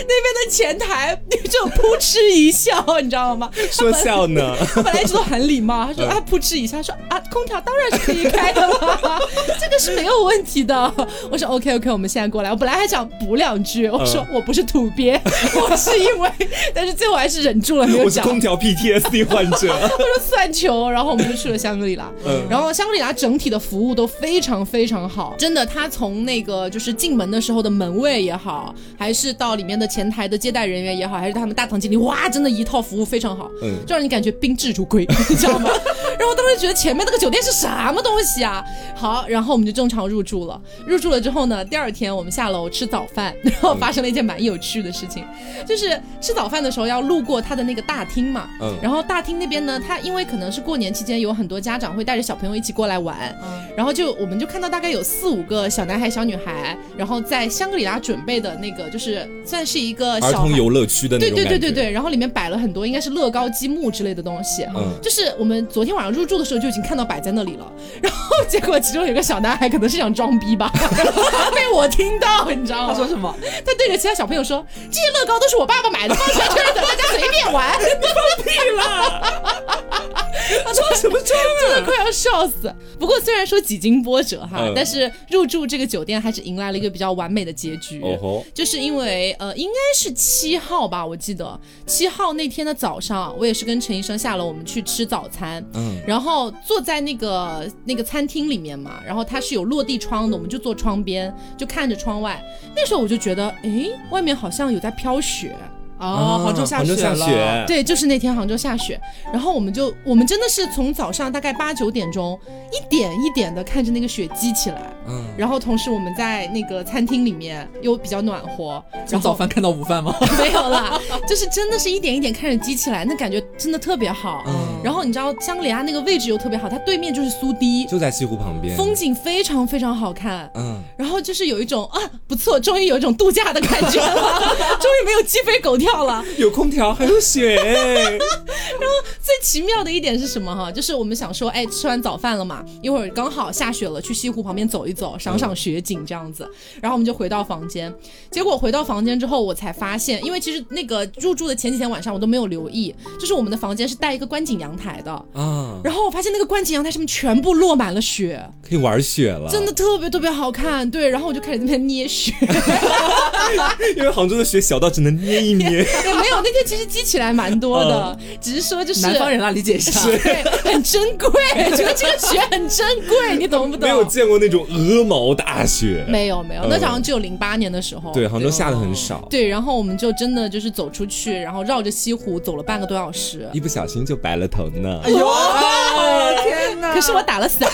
前台就扑哧一笑，你知道吗？ 说笑呢， 他本来一直都很礼貌，他说啊扑哧一下，说啊空调当然是可以开的啦，这个是没有问题的。我说 OK OK， 我们现在过来。我本来还想补两句，我说我不是土鳖，我是因为，但是最后还是忍住了没有讲。 我是空调 P T S D 患者。 我说算球，然后我们就去了香格里拉。嗯、然后香格里拉整体的服务都非常非常好，真的，他从那个就是进门的时候的门卫也好，还是到里面的前台的接待人员也好，还是他们大堂经理，哇，真的一套服务非常好，嗯，就让你感觉宾至如归，你知道吗？然后当时觉得前面那个酒店是什么东西啊？好，然后我们就正常入住了。入住了之后呢，第二天我们下楼吃早饭，然后发生了一件蛮有趣的事情，嗯、就是吃早饭的时候要路过他的那个大厅嘛，嗯，然后大厅那边呢，他因为可能是过年期间有很多家长会带着小朋友一起过来玩，嗯，然后就我们就看到大概有四五个小男孩小女孩，然后在香格里拉准备的那个就是算是一个小儿童游乐区的那种感觉， 对对对对对，然后里面摆了很多应该是乐高积木之类的东西，嗯，就是我们昨天晚上入住的时候就已经看到摆在那里了，然后结果其中有个小男孩可能是想装逼吧，被我听到，你知道吗？ 他说什么？ 他对着其他小朋友说：“这些乐高都是我爸爸买的，放圈圈的，大家随便玩。” 放屁了！他装什么装啊？ 真的快要笑死。不过虽然说几经波折哈，嗯、但是入住这个酒店还是迎来了一个比较完美的结局。哦、就是因为呃，应该是七号吧，我记得七号那天的早上，我也是跟陈医生下楼，我们去吃早餐。嗯，然后坐在那个那个餐厅里面嘛，然后它是有落地窗的，我们就坐窗边，就看着窗外。那时候我就觉得，哎，外面好像有在飘雪。 哦，杭州下雪了， 下雪对，就是那天杭州下雪，然后我们就我们真的是从早上大概八九点钟一点一点的看着那个雪积起来，嗯，然后同时我们在那个餐厅里面又比较暖和， 从早饭看到午饭吗？ 没有啦，就是真的是一点一点看着积起来，那感觉真的特别好。嗯，然后你知道香格里拉那个位置又特别好，它对面就是苏堤， 就在西湖旁边， 风景非常非常好看。嗯，然后就是有一种啊不错，终于有一种度假的感觉了，终于没有鸡飞狗跳。了有空调还有雪然后最奇妙的一点是什么哈？就是我们想说，哎，吃完早饭了嘛，一会儿刚好下雪了，去西湖旁边走一走，赏赏雪景这样子。然后我们就回到房间，结果回到房间之后，我才发现，因为其实那个入住的前几天晚上我都没有留意，就是我们的房间是带一个观景阳台的啊。然后我发现那个观景阳台上面全部落满了雪， 可以玩雪了， 真的特别特别好看。对，然后我就开始在那边捏雪， 因为杭州的雪小到只能捏一捏。 也没有，那天其实积起来蛮多的，嗯、只是说就是南方人啦，理解一下， 对，很珍贵，觉得这个雪很珍贵，你懂不懂？ 没有见过那种鹅毛大雪， 没有没有，那好像只有零八年的时候， 对，杭州下的很少。 对，然后我们就真的就是走出去，然后绕着西湖走了半个多小时， 一不小心就白了头呢。 哎呦，哦、天哪！ 可是我打了伞。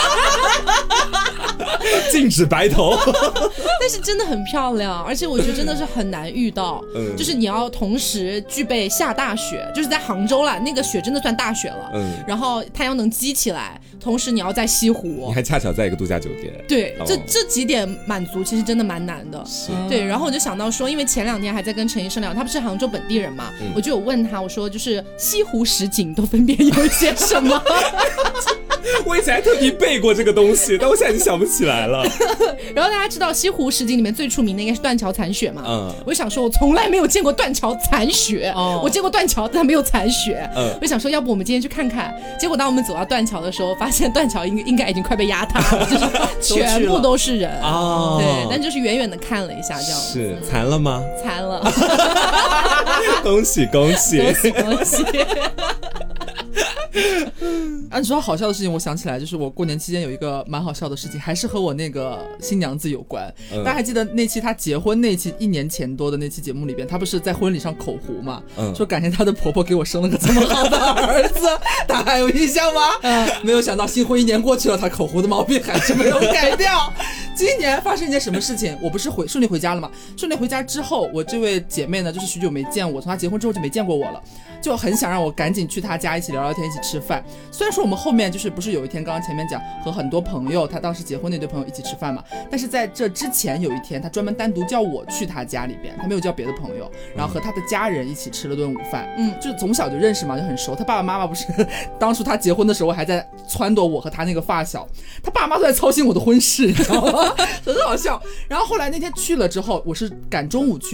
禁止白头但是真的很漂亮，而且我觉得真的是很难遇到、嗯、就是你要同时具备下大雪，就是在杭州啦，那个雪真的算大雪了、嗯、然后太阳能积起来，同时你要在西湖， 你还恰巧在一个度假酒店， 对、哦、这这几点满足其实真的蛮难的。对，然后我就想到说，因为前两天还在跟陈医生聊，他不是杭州本地人嘛、嗯、我就有问他，我说就是西湖十景都分别有一些什么我以前还特地背过这个东西，但我现在已经想不起来了然后大家知道西湖十景里面最出名的应该是断桥残雪嘛，嗯，我就想说我从来没有见过断桥残雪、哦、我见过断桥但没有残雪、嗯、我就想说要不我们今天去看看，结果当我们走到断桥的时候，发现断桥应应该已经快被压塌了，就是全部都是人哦，对，但就是远远的看了一下这样子。 是残了吗？ 残了恭喜恭喜恭喜恭喜按说好笑的事情，我想起来，就是我过年期间有一个蛮好笑的事情，还是和我那个新娘子有关、嗯、大家还记得那期她结婚那期一年前多的那期节目里边，她不是在婚礼上口胡嘛、嗯、说感谢她的婆婆给我生了个这么好的儿子大家还有印象吗、嗯、没有想到新婚一年过去了，她口胡的毛病还是没有改掉今年发生一件什么事情，我不是回顺利回家了吗？顺利回家之后，我这位姐妹呢就是许久没见我，从她结婚之后就没见过我了，就很想让我赶紧去她家一起聊聊天，一起吃饭。虽然说我们后面就是不是有一天刚刚前面讲和很多朋友，她当时结婚那对朋友一起吃饭嘛，但是在这之前有一天她专门单独叫我去她家里边，她没有叫别的朋友，然后和她的家人一起吃了顿午饭。嗯，就从小就认识嘛，就很熟。她爸爸妈妈不是当初她结婚的时候还在撺掇我和她那个发小，她爸妈都在操心我的婚事，你知道吗？很好笑。然后后来那天去了之后，我是赶中午去的，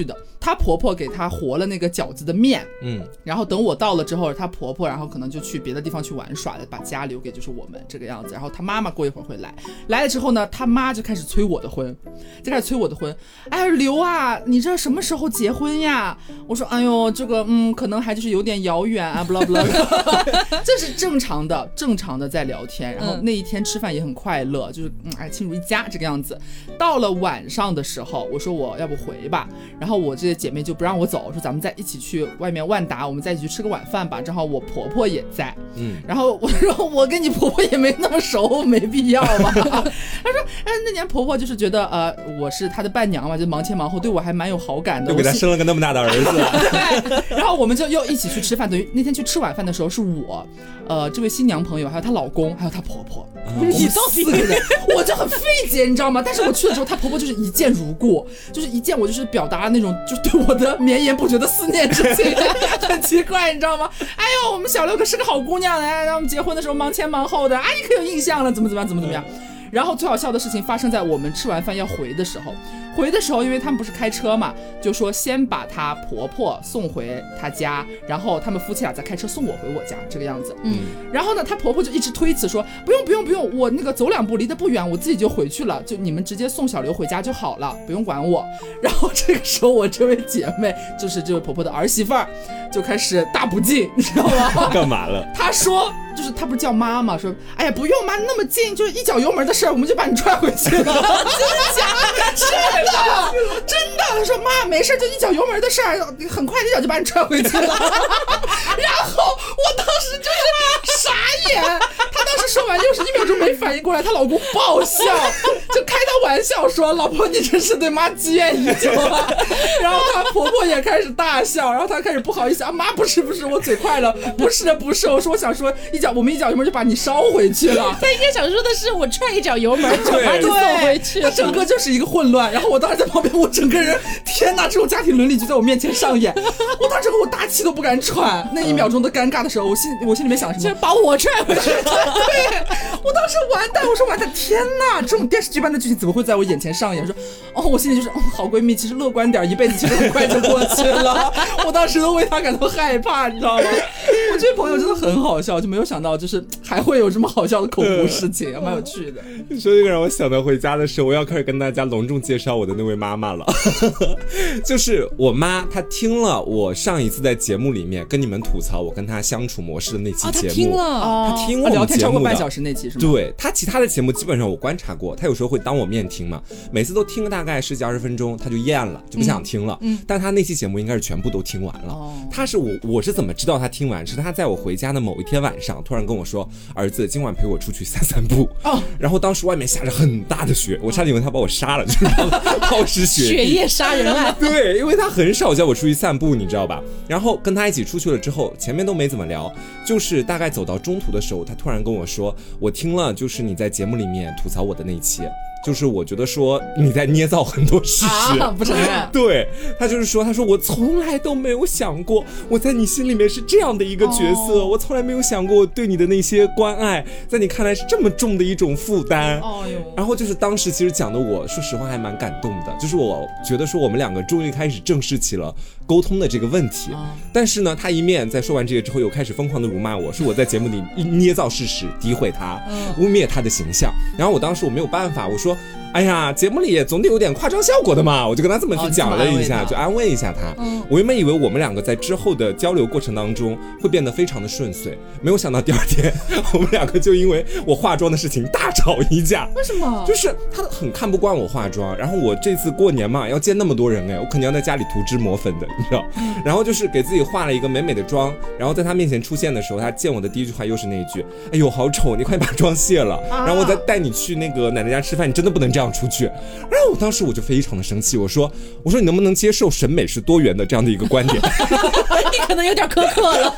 她婆婆给她和了那个饺子的面， 嗯， 然后等我到了之后，她婆婆然后可能就去别的地方去玩耍了，把家留给就是我们这个样子。然后她妈妈过一会儿会来，来了之后呢，她妈就开始催我的婚，就开始催我的婚。哎，刘啊，你这什么时候结婚呀？我说，哎呦，这个嗯，可能还就是有点遥远啊，不啦不啦，这是正常的，正常的在聊天。然后那一天吃饭也很快乐，就是嗯，哎，亲如一家这个样子。到了晚上的时候，我说我要不回吧，然后我这些姐妹就不让我走，说咱们再一起去外面万达，我们再一起去吃个晚饭吧。正好我婆婆也在，嗯，然后我说我跟你婆婆也没那么熟，没必要吧。她说，哎，那年婆婆就是觉得呃，我是她的伴娘嘛，就忙前忙后，对我还蛮有好感的， 就给她生了个那么大的儿子。 对，然后我们就又一起去吃饭，等于那天去吃晚饭的时候是我，呃，这位新娘朋友，还有她老公，还有她婆婆，嗯、你到四个人，我就很费解，你知道吗？但是我去的时候，她婆婆就是一见如故，就是一见我就是表达那种就对我的绵延不绝的思念之情，很奇怪，你知道吗？哎呦，我们小六可是个好姑娘哎，我们结婚的时候忙前忙后的，阿姨可有印象了，怎么怎么样，怎么怎么样。然后最好笑的事情发生在我们吃完饭要回的时候，回的时候因为他们不是开车嘛，就说先把她婆婆送回她家，然后他们夫妻俩再开车送我回我家这个样子。嗯，然后呢她婆婆就一直推辞说不用不用不用，我那个走两步离得不远，我自己就回去了，就你们直接送小刘回家就好了，不用管我。然后这个时候我这位姐妹就是这位婆婆的儿媳妇儿就开始大不敬，你知道吗？ 干嘛了？ 她说就是她不是叫妈吗？说哎呀不用妈，那么近就是一脚油门的事儿，我们就把你踹回去了。真的假的？是的，真的。她说妈没事，就一脚油门的事儿，很快一脚就把你踹回去了。然后我当时就是傻眼，她当时说完六十一秒钟没反应过来，她老公爆笑，就开她玩笑说老婆你真是对妈积怨已久啊。然后她婆婆也开始大笑，然后她开始不好意思啊妈不是不是我嘴快了，不是不是，我说我想说一脚我们一脚油门就把你烧回去了。 她应该想说的是我踹一脚油门就把你送回去了。 她整个就是一个混乱。然后我当时在旁边，我整个人天哪，这种家庭伦理就在我面前上演。我当时我大气都不敢喘，那一秒钟的尴尬的时候，我心我心里面想什么？ 就是把我踹回去。 对，我当时完蛋，我说完蛋，天哪，这种电视剧般的剧情怎么会在我眼前上演？说哦，我心里就是哦，好闺蜜，其实乐观点，一辈子其实很快就过去了。我当时都为她感到害怕，你知道吗？我这位朋友真的很好笑，就没有想到就是还会有这么好笑的口胡事情，蛮有趣的。 你说这个让我想到回家的时候，我要开始跟大家隆重介绍我的那位妈妈了。就是我妈，她听了我上一次在节目里面跟你们吐槽我跟她相处模式的那期节目， 哦、她听了， 她听我们节目的、哦、 聊天超过半小时那期是吗？ 对，她其他的节目基本上我观察过，她有时候会当我面听嘛，每次都听个大概十几二十分钟，她就厌了，就不想听了。嗯，嗯但她那期节目应该是全部都听完了。哦，她是我我是怎么知道她听完？是她在我回家的某一天晚上，突然跟我说：“儿子，今晚陪我出去散散步。”哦，然后当时外面下着很大的雪，我差点以为她把我杀了，就是暴尸雪雪夜杀人案。 对，因为她很少叫我出去散步，你知道吧？然后跟她一起出去了之后，前面都没怎么聊，就是大概走到中途的时候，她突然跟我说：“我听了，就是你在节目里面吐槽我的那一期。”就是我觉得说你在捏造很多事实， 啊、不承认。 对，他就是说，他说我从来都没有想过我在你心里面是这样的一个角色，哦、我从来没有想过我对你的那些关爱，在你看来是这么重的一种负担。哦哟。然后就是当时其实讲的我，说实话还蛮感动的，就是我觉得说我们两个终于开始正视起了沟通的这个问题。哦、但是呢，他一面在说完这些之后，又开始疯狂的辱骂我，说我在节目里捏造事实，诋毁他，嗯、污蔑他的形象。然后我当时我没有办法，我说。哎呀，节目里也总得有点夸张效果的嘛，我就跟他这么去讲了一下，哦、就安慰一下他。嗯、我原本以为我们两个在之后的交流过程当中会变得非常的顺遂，没有想到第二天我们两个就因为我化妆的事情大吵一架。 为什么？ 就是他很看不惯我化妆，然后我这次过年嘛要见那么多人哎，我肯定要在家里涂脂抹粉的，你知道。嗯、然后就是给自己化了一个美美的妆，然后在他面前出现的时候，他见我的第一句话又是那一句：“哎呦，好丑，你快把妆卸了。啊”然后我再带你去那个奶奶家吃饭，你真的不能这样出去。然后我当时我就非常的生气，我说我说你能不能接受审美是多元的这样的一个观点？ 你可能有点苛刻了。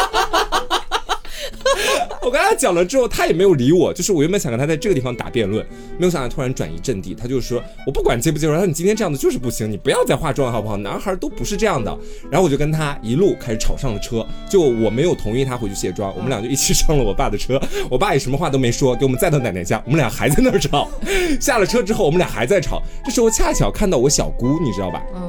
我跟他讲了之后，他也没有理我，就是我原本想跟他在这个地方打辩论，没有想到突然转移阵地，他就说我不管接不接受，他说你今天这样子就是不行，你不要再化妆了好不好？男孩都不是这样的。然后我就跟他一路开始吵上了车，就我没有同意他回去卸妆，我们俩就一起上了我爸的车，我爸也什么话都没说，给我们载到奶奶家，我们俩还在那儿吵。下了车之后，我们俩还在吵，这时候恰巧看到我小姑，你知道吧？嗯。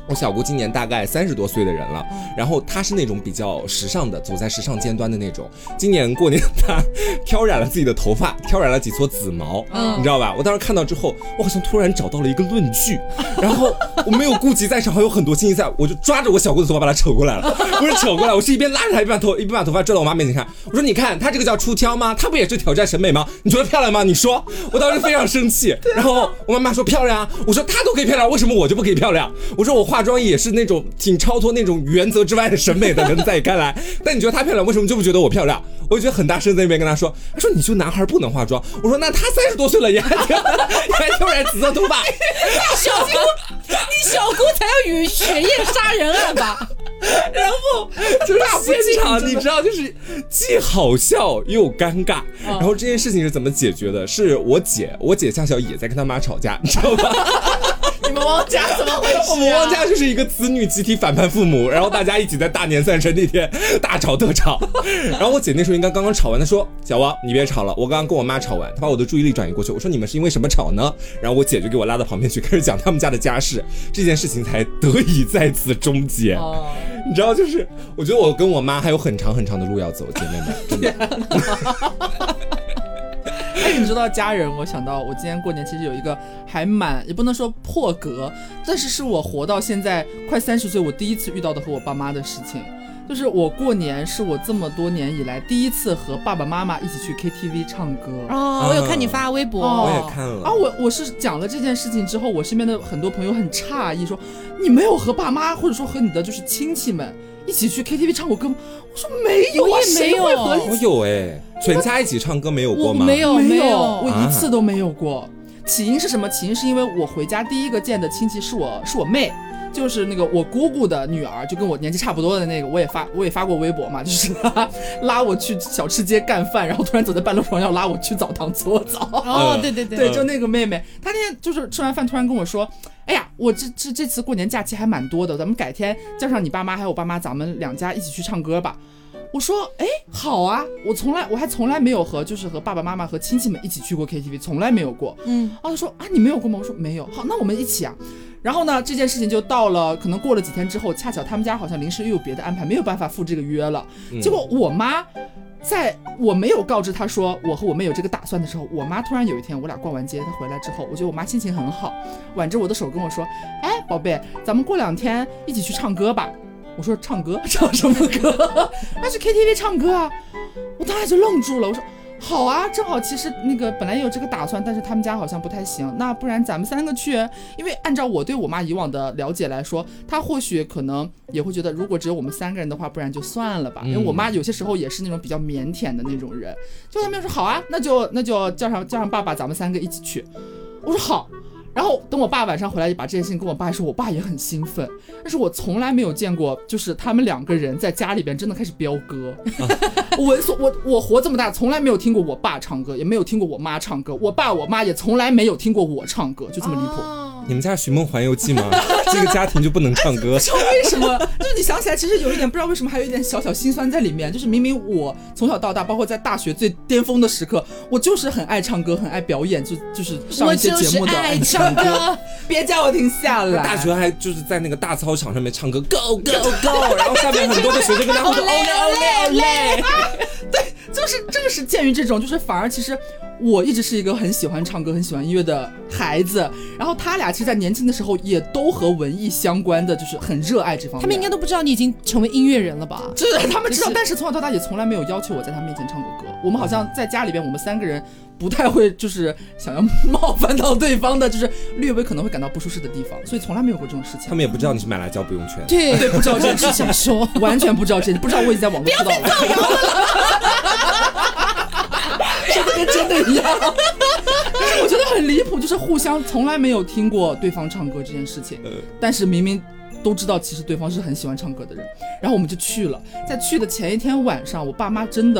我小姑今年大概三十多岁的人了，然后她是那种比较时尚的，走在时尚尖端的那种。今年过年她挑染了自己的头发，挑染了几撮紫毛，嗯、你知道吧？我当时看到之后，我好像突然找到了一个论据，然后我没有顾及在场还有很多亲戚在，我就抓着我小姑的头发把她扯过来了，不是扯过来，我是一边拉着她一边把头一边把头发拽到我妈面前看，我说你看她这个叫出挑吗？她不也是挑战审美吗？你觉得漂亮吗？你说。我当时非常生气，然后我妈妈说漂亮啊，我说她都可以漂亮，为什么我就不可以漂亮？我说我化妆也是那种挺超脱那种原则之外的审美的人在你看来，但你觉得她漂亮，为什么就不觉得我漂亮？我就觉得很大声在那边跟她说，她说你就男孩不能化妆，我说那她三十多岁了也还你还挑染紫色头发， 小姑，你小姑才要与血液杀人案吧？ 然后就是现场，你知道，就是既好笑又尴尬。然后这件事情是怎么解决的？是我姐，我姐恰巧也在跟她妈吵架，你知道吗？ 你们汪家怎么回事、啊？ 我们汪家就是一个子女集体反叛父母，然后大家一起在大年三十那天大吵特吵。然后我姐那时候应该刚刚吵完，她说：“小汪，你别吵了，我刚刚跟我妈吵完。”她把我的注意力转移过去，我说：“你们是因为什么吵呢？”然后我姐就给我拉到旁边去，开始讲他们家的家事，这件事情才得以在此终结。哦、你知道，就是我觉得我跟我妈还有很长很长的路要走，姐妹们，真的。 哎，你说到家人，我想到我今年过年其实有一个还蛮也不能说破格，但是是我活到现在快三十岁，我第一次遇到的和我爸妈的事情。就是我过年是我这么多年以来第一次和爸爸妈妈一起去 K T V 唱歌。 哦，我有看你发微博， 哦、我也看了。 啊，我我是讲了这件事情之后，我身边的很多朋友很诧异，说你没有和爸妈或者说和你的就是亲戚们一起去 K T V 唱过歌吗？我说没有啊， 谁会和我有哎，全家一起唱歌没有过吗？ 没有没有，我一次都没有过。啊、起因是什么？起因是因为我回家第一个见的亲戚是我是我妹。就是那个我姑姑的女儿，就跟我年纪差不多的那个，我也发我也发过微博嘛，就是她拉我去小吃街干饭，然后突然走在半路上要拉我去澡堂搓澡。 哦，对对对， 对，就那个妹妹，她那天就是吃完饭突然跟我说，哎呀，我这这这次过年假期还蛮多的，咱们改天叫上你爸妈还有我爸妈，咱们两家一起去唱歌吧。我说，哎，好啊，我从来我还从来没有和就是和爸爸妈妈和亲戚们一起去过 K T V， 从来没有过。嗯，然后他说啊，你没有过吗？我说没有。好，那我们一起啊。然后呢，这件事情就到了，可能过了几天之后，恰巧他们家好像临时又有别的安排，没有办法赴这个约了。嗯、结果我妈在我没有告知她说我和我妹有这个打算的时候，我妈突然有一天，我俩逛完街，她回来之后，我觉得我妈心情很好，挽着我的手跟我说，哎，宝贝，咱们过两天一起去唱歌吧。我说唱歌？唱什么歌？那去 K T V 唱歌啊！我当时就愣住了，我说好啊，正好其实那个本来也有这个打算，但是他们家好像不太行，那不然咱们三个去。因为按照我对我妈以往的了解来说，她或许可能也会觉得，如果只有我们三个人的话，不然就算了吧。因为我妈有些时候也是那种比较腼腆的那种人，就他们说好啊，那就那就叫上叫上爸爸，咱们三个一起去。我说好。然后等我爸晚上回来，把这件事情跟我爸说，我爸也很兴奋。但是我从来没有见过，就是他们两个人在家里边真的开始飙歌。我我我活这么大，从来没有听过我爸唱歌，也没有听过我妈唱歌，我爸我妈也从来没有听过我唱歌，就这么离谱。哦、 你们家是寻梦环游记吗？这个家庭就不能唱歌？ 不知道为什么，就是你想起来，其实有一点不知道为什么，还有一点小小心酸在里面。就是明明我从小到大，包括在大学最巅峰的时刻，我就是很爱唱歌，很爱表演，就就是上一些节目的。 爱唱歌， 别叫我停下来。 大学还就是在那个大操场上面唱歌 ，Go Go Go， 然后下面很多的学生跟他们说 Olé Olé Olé。 对，就是正是鉴于这种，就是反而其实我一直是一个很喜欢唱歌、很喜欢音乐的孩子。然后他俩其实，在年轻的时候也都和文艺相关的，就是很热爱这方面。 他们应该都不知道你已经成为音乐人了吧？ 对，他们知道，就是、但是从小到大也从来没有要求我在他们面前唱过歌。我们好像在家里边，我们三个人不太会就是想要冒犯到对方的，就是略微可能会感到不舒适的地方，所以从来没有过这种事情。 他们也不知道你是买辣椒不用圈， 对对，不知道这件事情， 说完全不知道这件事，不知道我已经在网络知道了。不要被造谣了，说的跟真的一样。但是我觉得很离谱，就是互相从来没有听过对方唱歌这件事情，但是明明都知道其实对方是很喜欢唱歌的人，然后我们就去了。在去的前一天晚上，我爸妈真的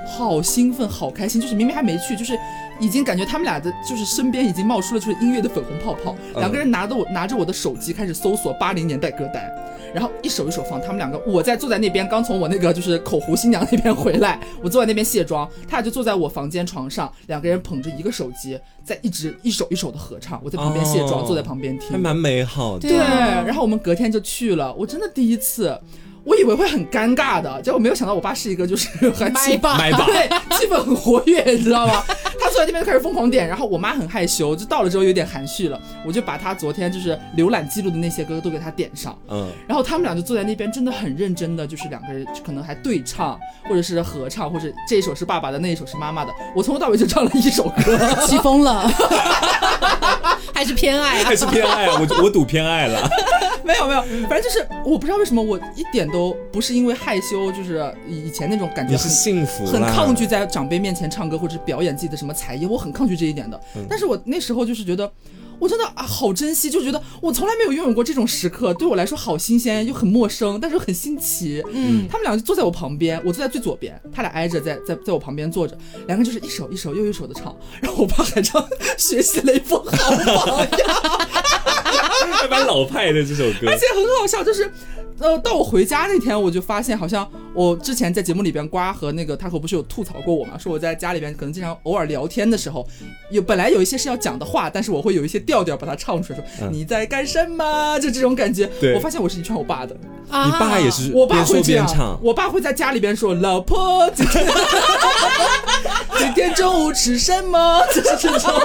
好兴奋，好开心，就是明明还没去，就是已经感觉他们俩的就是身边已经冒出了就是音乐的粉红泡泡， 嗯、 两个人拿着我拿着我的手机开始搜索八零年代歌单。然后一首一首放，他们两个，我在坐在那边，刚从我那个就是口胡新娘那边回来，我坐在那边卸妆，他俩就坐在我房间床上，两个人捧着一个手机，在一直一首一首的合唱，我在旁边卸妆，哦、坐在旁边听， 还蛮美好的。 对，然后我们隔天就去了，我真的第一次。我以为会很尴尬的，结果没有想到我爸是一个就是很麦霸， 对，气氛很活跃，你知道吗？他坐在那边就开始疯狂点，然后我妈很害羞，就到了之后有点含蓄了，我就把他昨天就是浏览记录的那些歌都给他点上，嗯，然后他们俩就坐在那边真的很认真的，就是两个人可能还对唱，或者是合唱，或者这一首是爸爸的，那一首是妈妈的，我从头到尾就唱了一首歌， 起疯了，还是偏爱啊？ 还是偏爱啊？我我赌偏爱了。 没有没有，反正就是我不知道为什么我一点都不是因为害羞，就是以前那种感觉很是幸福， 很抗拒在长辈面前唱歌或者表演自己的什么才艺，我很抗拒这一点的。嗯、但是我那时候就是觉得。我真的啊，好珍惜，就觉得我从来没有拥有过这种时刻，对我来说好新鲜又很陌生，但是很新奇。嗯，他们两个就坐在我旁边，我坐在最左边，他俩挨着在在在我旁边坐着，两个人就是一首一首又一首的唱，然后我爸还唱学习雷锋好榜样， 还蛮老派的这首歌， 而且很好笑，就是呃，到我回家那天，我就发现好像我之前在节目里边瓜和那个他可不是有吐槽过我嘛，说我在家里边可能经常偶尔聊天的时候，有本来有一些是要讲的话，但是我会有一些调调把它唱出来，说、嗯、你在干什么，就这种感觉。我发现我是遗传我爸的。 你爸也是我爸边说边唱， 我爸会在家里边说老婆今天今天中午吃什么，就是这种。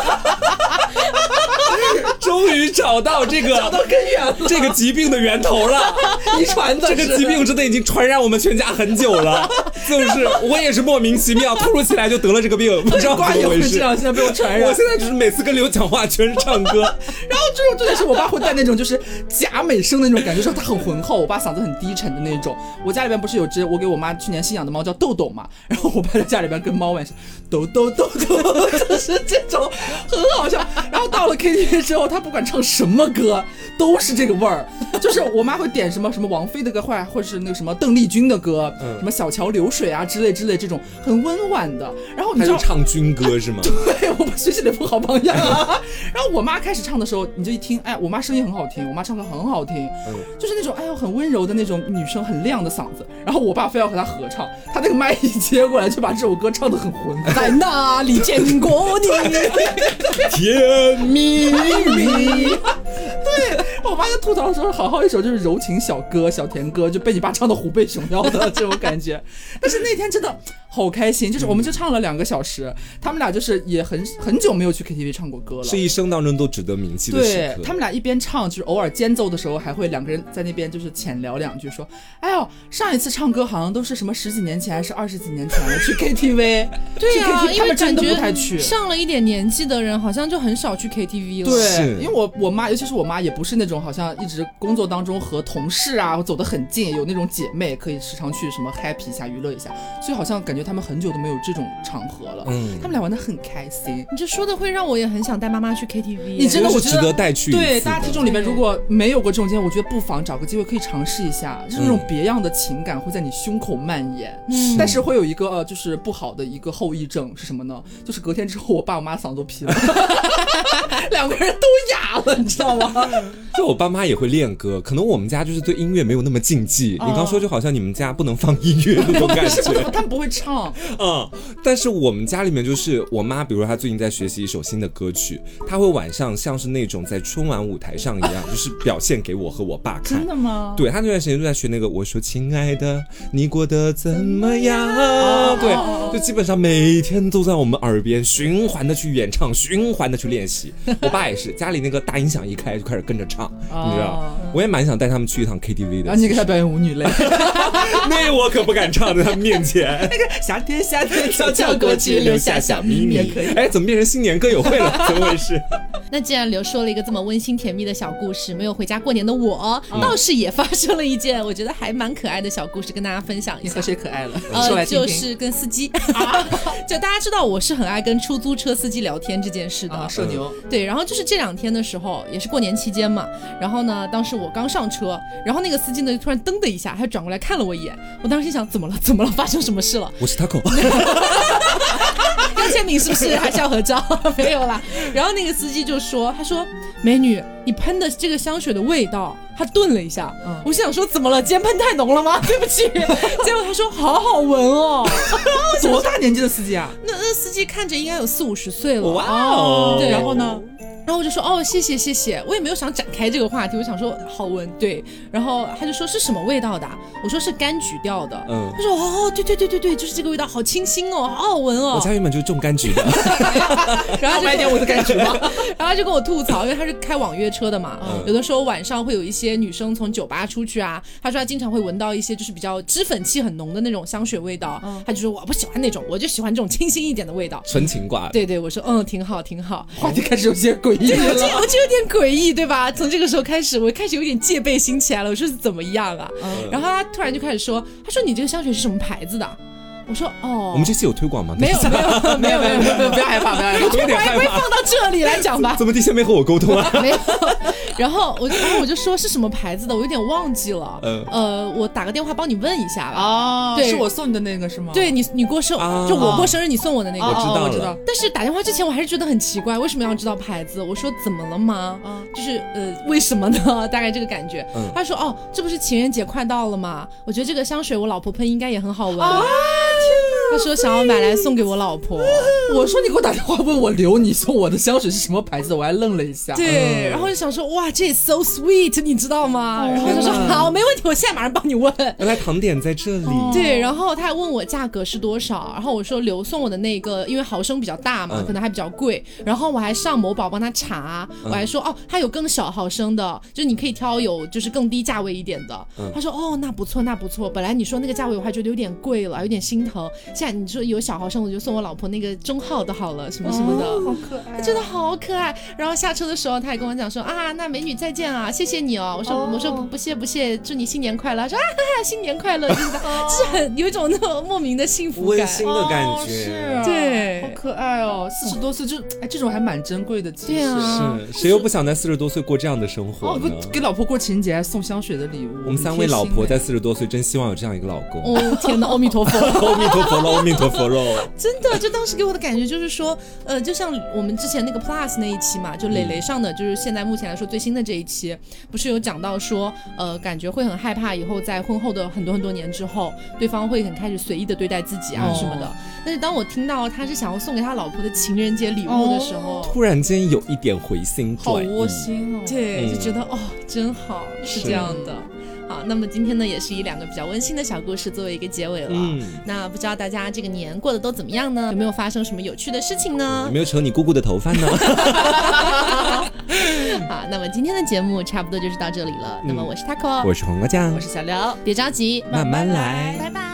终于找到这个找到根源了， 这个疾病的源头了， 遗传的。 这个疾病真的已经传染我们全家很久了，就是我也是莫名其妙，突如其来就得了这个病，不知道怎么回事。 这样现在被我传染， 我现在就是每次跟刘讲话全是唱歌， 然后这种重点是我爸会带那种就是假美声的那种感觉，说他很浑厚，我爸嗓子很低沉的那种。我家里边不是有只我给我妈去年新养的猫叫豆豆嘛，然后我爸在家里边跟猫玩是豆豆豆豆，就是这种很好笑。然后到了 K T V 之后，他不管唱什么歌都是这个味儿，就是我妈会点什么什么王菲的歌，或者或者是那个什么邓丽君的歌，嗯、什么小桥流水啊之类之类这种很温婉的。然后你知道唱军歌是吗？ 对，我学习雷锋好榜样啊。然后我妈开始唱的时候，你就一听，哎，我妈声音很好听，我妈唱歌很好听，嗯、就是那种哎呦很温柔的那种女生，很亮的嗓子。然后我爸非要和她合唱，他那个麦一接过来就把这首歌唱得很浑， 在哪里见过你？ 甜蜜蜜。 对，我妈在吐槽说好好一首就是柔情小歌小甜歌，就被你爸唱的虎背熊腰的这种感觉。但是那天真的好开心，就是我们就唱了两个小时，他们俩就是也很很久没有去 K T V 唱过歌了， 是一生当中都值得铭记的时刻。 对，他们俩一边唱，就是偶尔间奏的时候还会两个人在那边就是浅聊两句，说哎呦上一次唱歌好像都是什么十几年前还是二十几年前了，去 K T V。 对啊， 因为真的不太去， 上了一点年纪的人好像就很少去 K T V 了。 对，因为我我妈尤其是我妈也不是那种好像一直工作当中和同事啊走得很近，有那种姐妹可以时常去什么 happy 一下娱乐一下，所以好像感觉他们很久都没有这种场合了。嗯，他们俩玩得很开心。 你这说的会让我也很想带妈妈去 K T V。 你真的我值得带去。 对，大家听众里面如果没有过这种经验，我觉得不妨找个机会可以尝试一下，就是那种别样的情感会在你胸口蔓延。嗯，但是会有一个呃就是不好的一个后遗症是什么呢？就是隔天之后我爸我妈嗓子都劈了。两个人都哑了，你知道吗？ 就我爸妈也会练歌，可能我们家就是对音乐没有那么禁忌。哦、你刚说就好像你们家不能放音乐那种感觉， 他们不会唱。 嗯，但是我们家里面就是我妈，比如说她最近在学习一首新的歌曲，她会晚上像是那种在春晚舞台上一样，就是表现给我和我爸看。 真的吗？ 对，她那段时间就在学那个我说亲爱的你过得怎么样、哦、对、哦、就基本上每天都在我们耳边循环的去演唱，循环的去练习。我爸也是家里那个大音响一开就开始跟着唱、哦、你知道，我也蛮想带他们去一趟 K T V 的。 然后你给他表演舞女泪。 那我可不敢唱在他们面前。 那个夏天夏天悄悄过去留下小秘密也可以。 哎，怎么变成新年歌友会了？怎么回事？ 那既然刘说了一个这么温馨甜蜜的小故事，没有回家过年的我、嗯、倒是也发生了一件我觉得还蛮可爱的小故事，跟大家分享一下。 你和谁可爱了？ 呃， 说来听听。 就是跟司机。就大家知道我是很爱跟出租车司机聊天这件事的。 啊，社牛。 对，然后就是这两天的时候，也是过年期期间嘛，然后呢，当时我刚上车，然后那个司机呢就突然噔的一下，他转过来看了我一眼，我当时心想怎么了？怎么了？发生什么事了？ 我是 Taco。 要签名是不是？还是要合照？没有啦。然后那个司机就说：“他说美女，你喷的这个香水的味道。”他顿了一下，嗯、我想说怎么了？今天喷太浓了吗？对不起。结果他说好好闻哦。 多大年纪的司机啊？ 那那司机看着应该有四五十岁了。 哇哦！ 对， 然后呢？ 然后我就说哦，谢谢谢谢，我也没有想展开这个话题，我想说好闻，对。然后他就说是什么味道的、啊？我说是柑橘调的。嗯，他说哦，对对对对对，就是这个味道，好清新哦，好好闻哦。 我家原本就是种柑橘的。 然后买点我的柑橘吗？ 然后他就跟我吐槽，因为他是开网约车的嘛，嗯、有的时候晚上会有一些女生从酒吧出去啊，他说他经常会闻到一些就是比较脂粉气很浓的那种香水味道，嗯、他就说我不喜欢那种，我就喜欢这种清新一点的味道， 纯情挂。 对对，我说嗯，挺好挺好。 话题开始有些诡异了。 对，我就有点诡异，对吧？从这个时候开始，我开始有点戒备心起来了。我说是怎么样啊？嗯、然后他突然就开始说，他说你这个香水是什么牌子的？我说哦， 我们这期有推广吗？ 没有没有没有没有没有没有， 不要害怕不要害怕， 有点害怕。 我会放到这里来讲吧。 怎么地先没和我沟通啊？ 没有。然后我然后我就说是什么牌子的，我有点忘记了。嗯、呃，我打个电话帮你问一下吧。 哦， 对， 是我送你的那个是吗？ 对你你过生、啊、就我过生日你送我的那个， 我知道了、 哦、我知道。 但是打电话之前我还是觉得很奇怪，为什么要知道牌子？我说怎么了吗？嗯、就是呃为什么呢？大概这个感觉。嗯、他说哦，这不是情人节快到了吗？我觉得这个香水我老婆喷应该也很好闻。啊他说想要买来送给我老婆。 我说你给我打电话问我留你送我的香水是什么牌子，我还愣了一下。 对，嗯、然后就想说哇，这 so sweet， 你知道吗？然后就说好，没问题，我现在马上帮你问。 原来糖点在这里。 哦、对，然后他还问我价格是多少，然后我说留送我的那个，因为毫升比较大嘛，嗯、可能还比较贵。然后我还上某宝帮他查，嗯、我还说哦，他有更小毫升的，就是你可以挑有就是更低价位一点的。嗯、他说哦，那不错，那不错。本来你说那个价位我还觉得有点贵了，有点心疼。现在你说有小毫升，我就送我老婆那个中号的好了，什么什么的， 哦、好可爱、啊， 真的好可爱。然后下车的时候，他还跟我讲说啊，那美女再见啊，谢谢你哦。我说、哦、我说不谢不谢，祝你新年快乐。他说啊哈哈，新年快乐，真的，哦、是很有一种那种莫名的幸福感， 温馨的感觉，哦、 是、啊， 对， 好可爱哦。四十多岁就哎，这种还蛮珍贵的，其实。 对啊， 是谁又不想在四十多岁过这样的生活呢？ 哦、给老婆过情人节还送香水的礼物。 我们三位老婆在四十多岁，真希望有这样一个老公。 哦天哪，阿弥陀佛， 阿弥陀佛喽，阿弥陀佛喽。 真的，就当时给我的感觉就是说，呃，就像我们之前那个 Plus 那一期嘛，就磊磊上的，就是现在目前来说最新的这一期，不是有讲到说，呃，感觉会很害怕以后在婚后的很多很多年之后，对方会很开始随意的对待自己啊什么的。哦、但是当我听到他是想要送给他老婆的情人节礼物的时候， 哦、突然间有一点回心转意， 好窝心哦。 对，嗯、就觉得哦，真好，是这样的。好，那么今天呢，也是以两个比较温馨的小故事作为一个结尾了。嗯，那不知道大家这个年过得都怎么样呢？有没有发生什么有趣的事情呢？ 有没有扯你姑姑的头发呢？ 好，那么今天的节目差不多就是到这里了。嗯、那么我是 Taco， 我是黄瓜酱， 我是小刘，别着急， 慢慢来， 拜拜。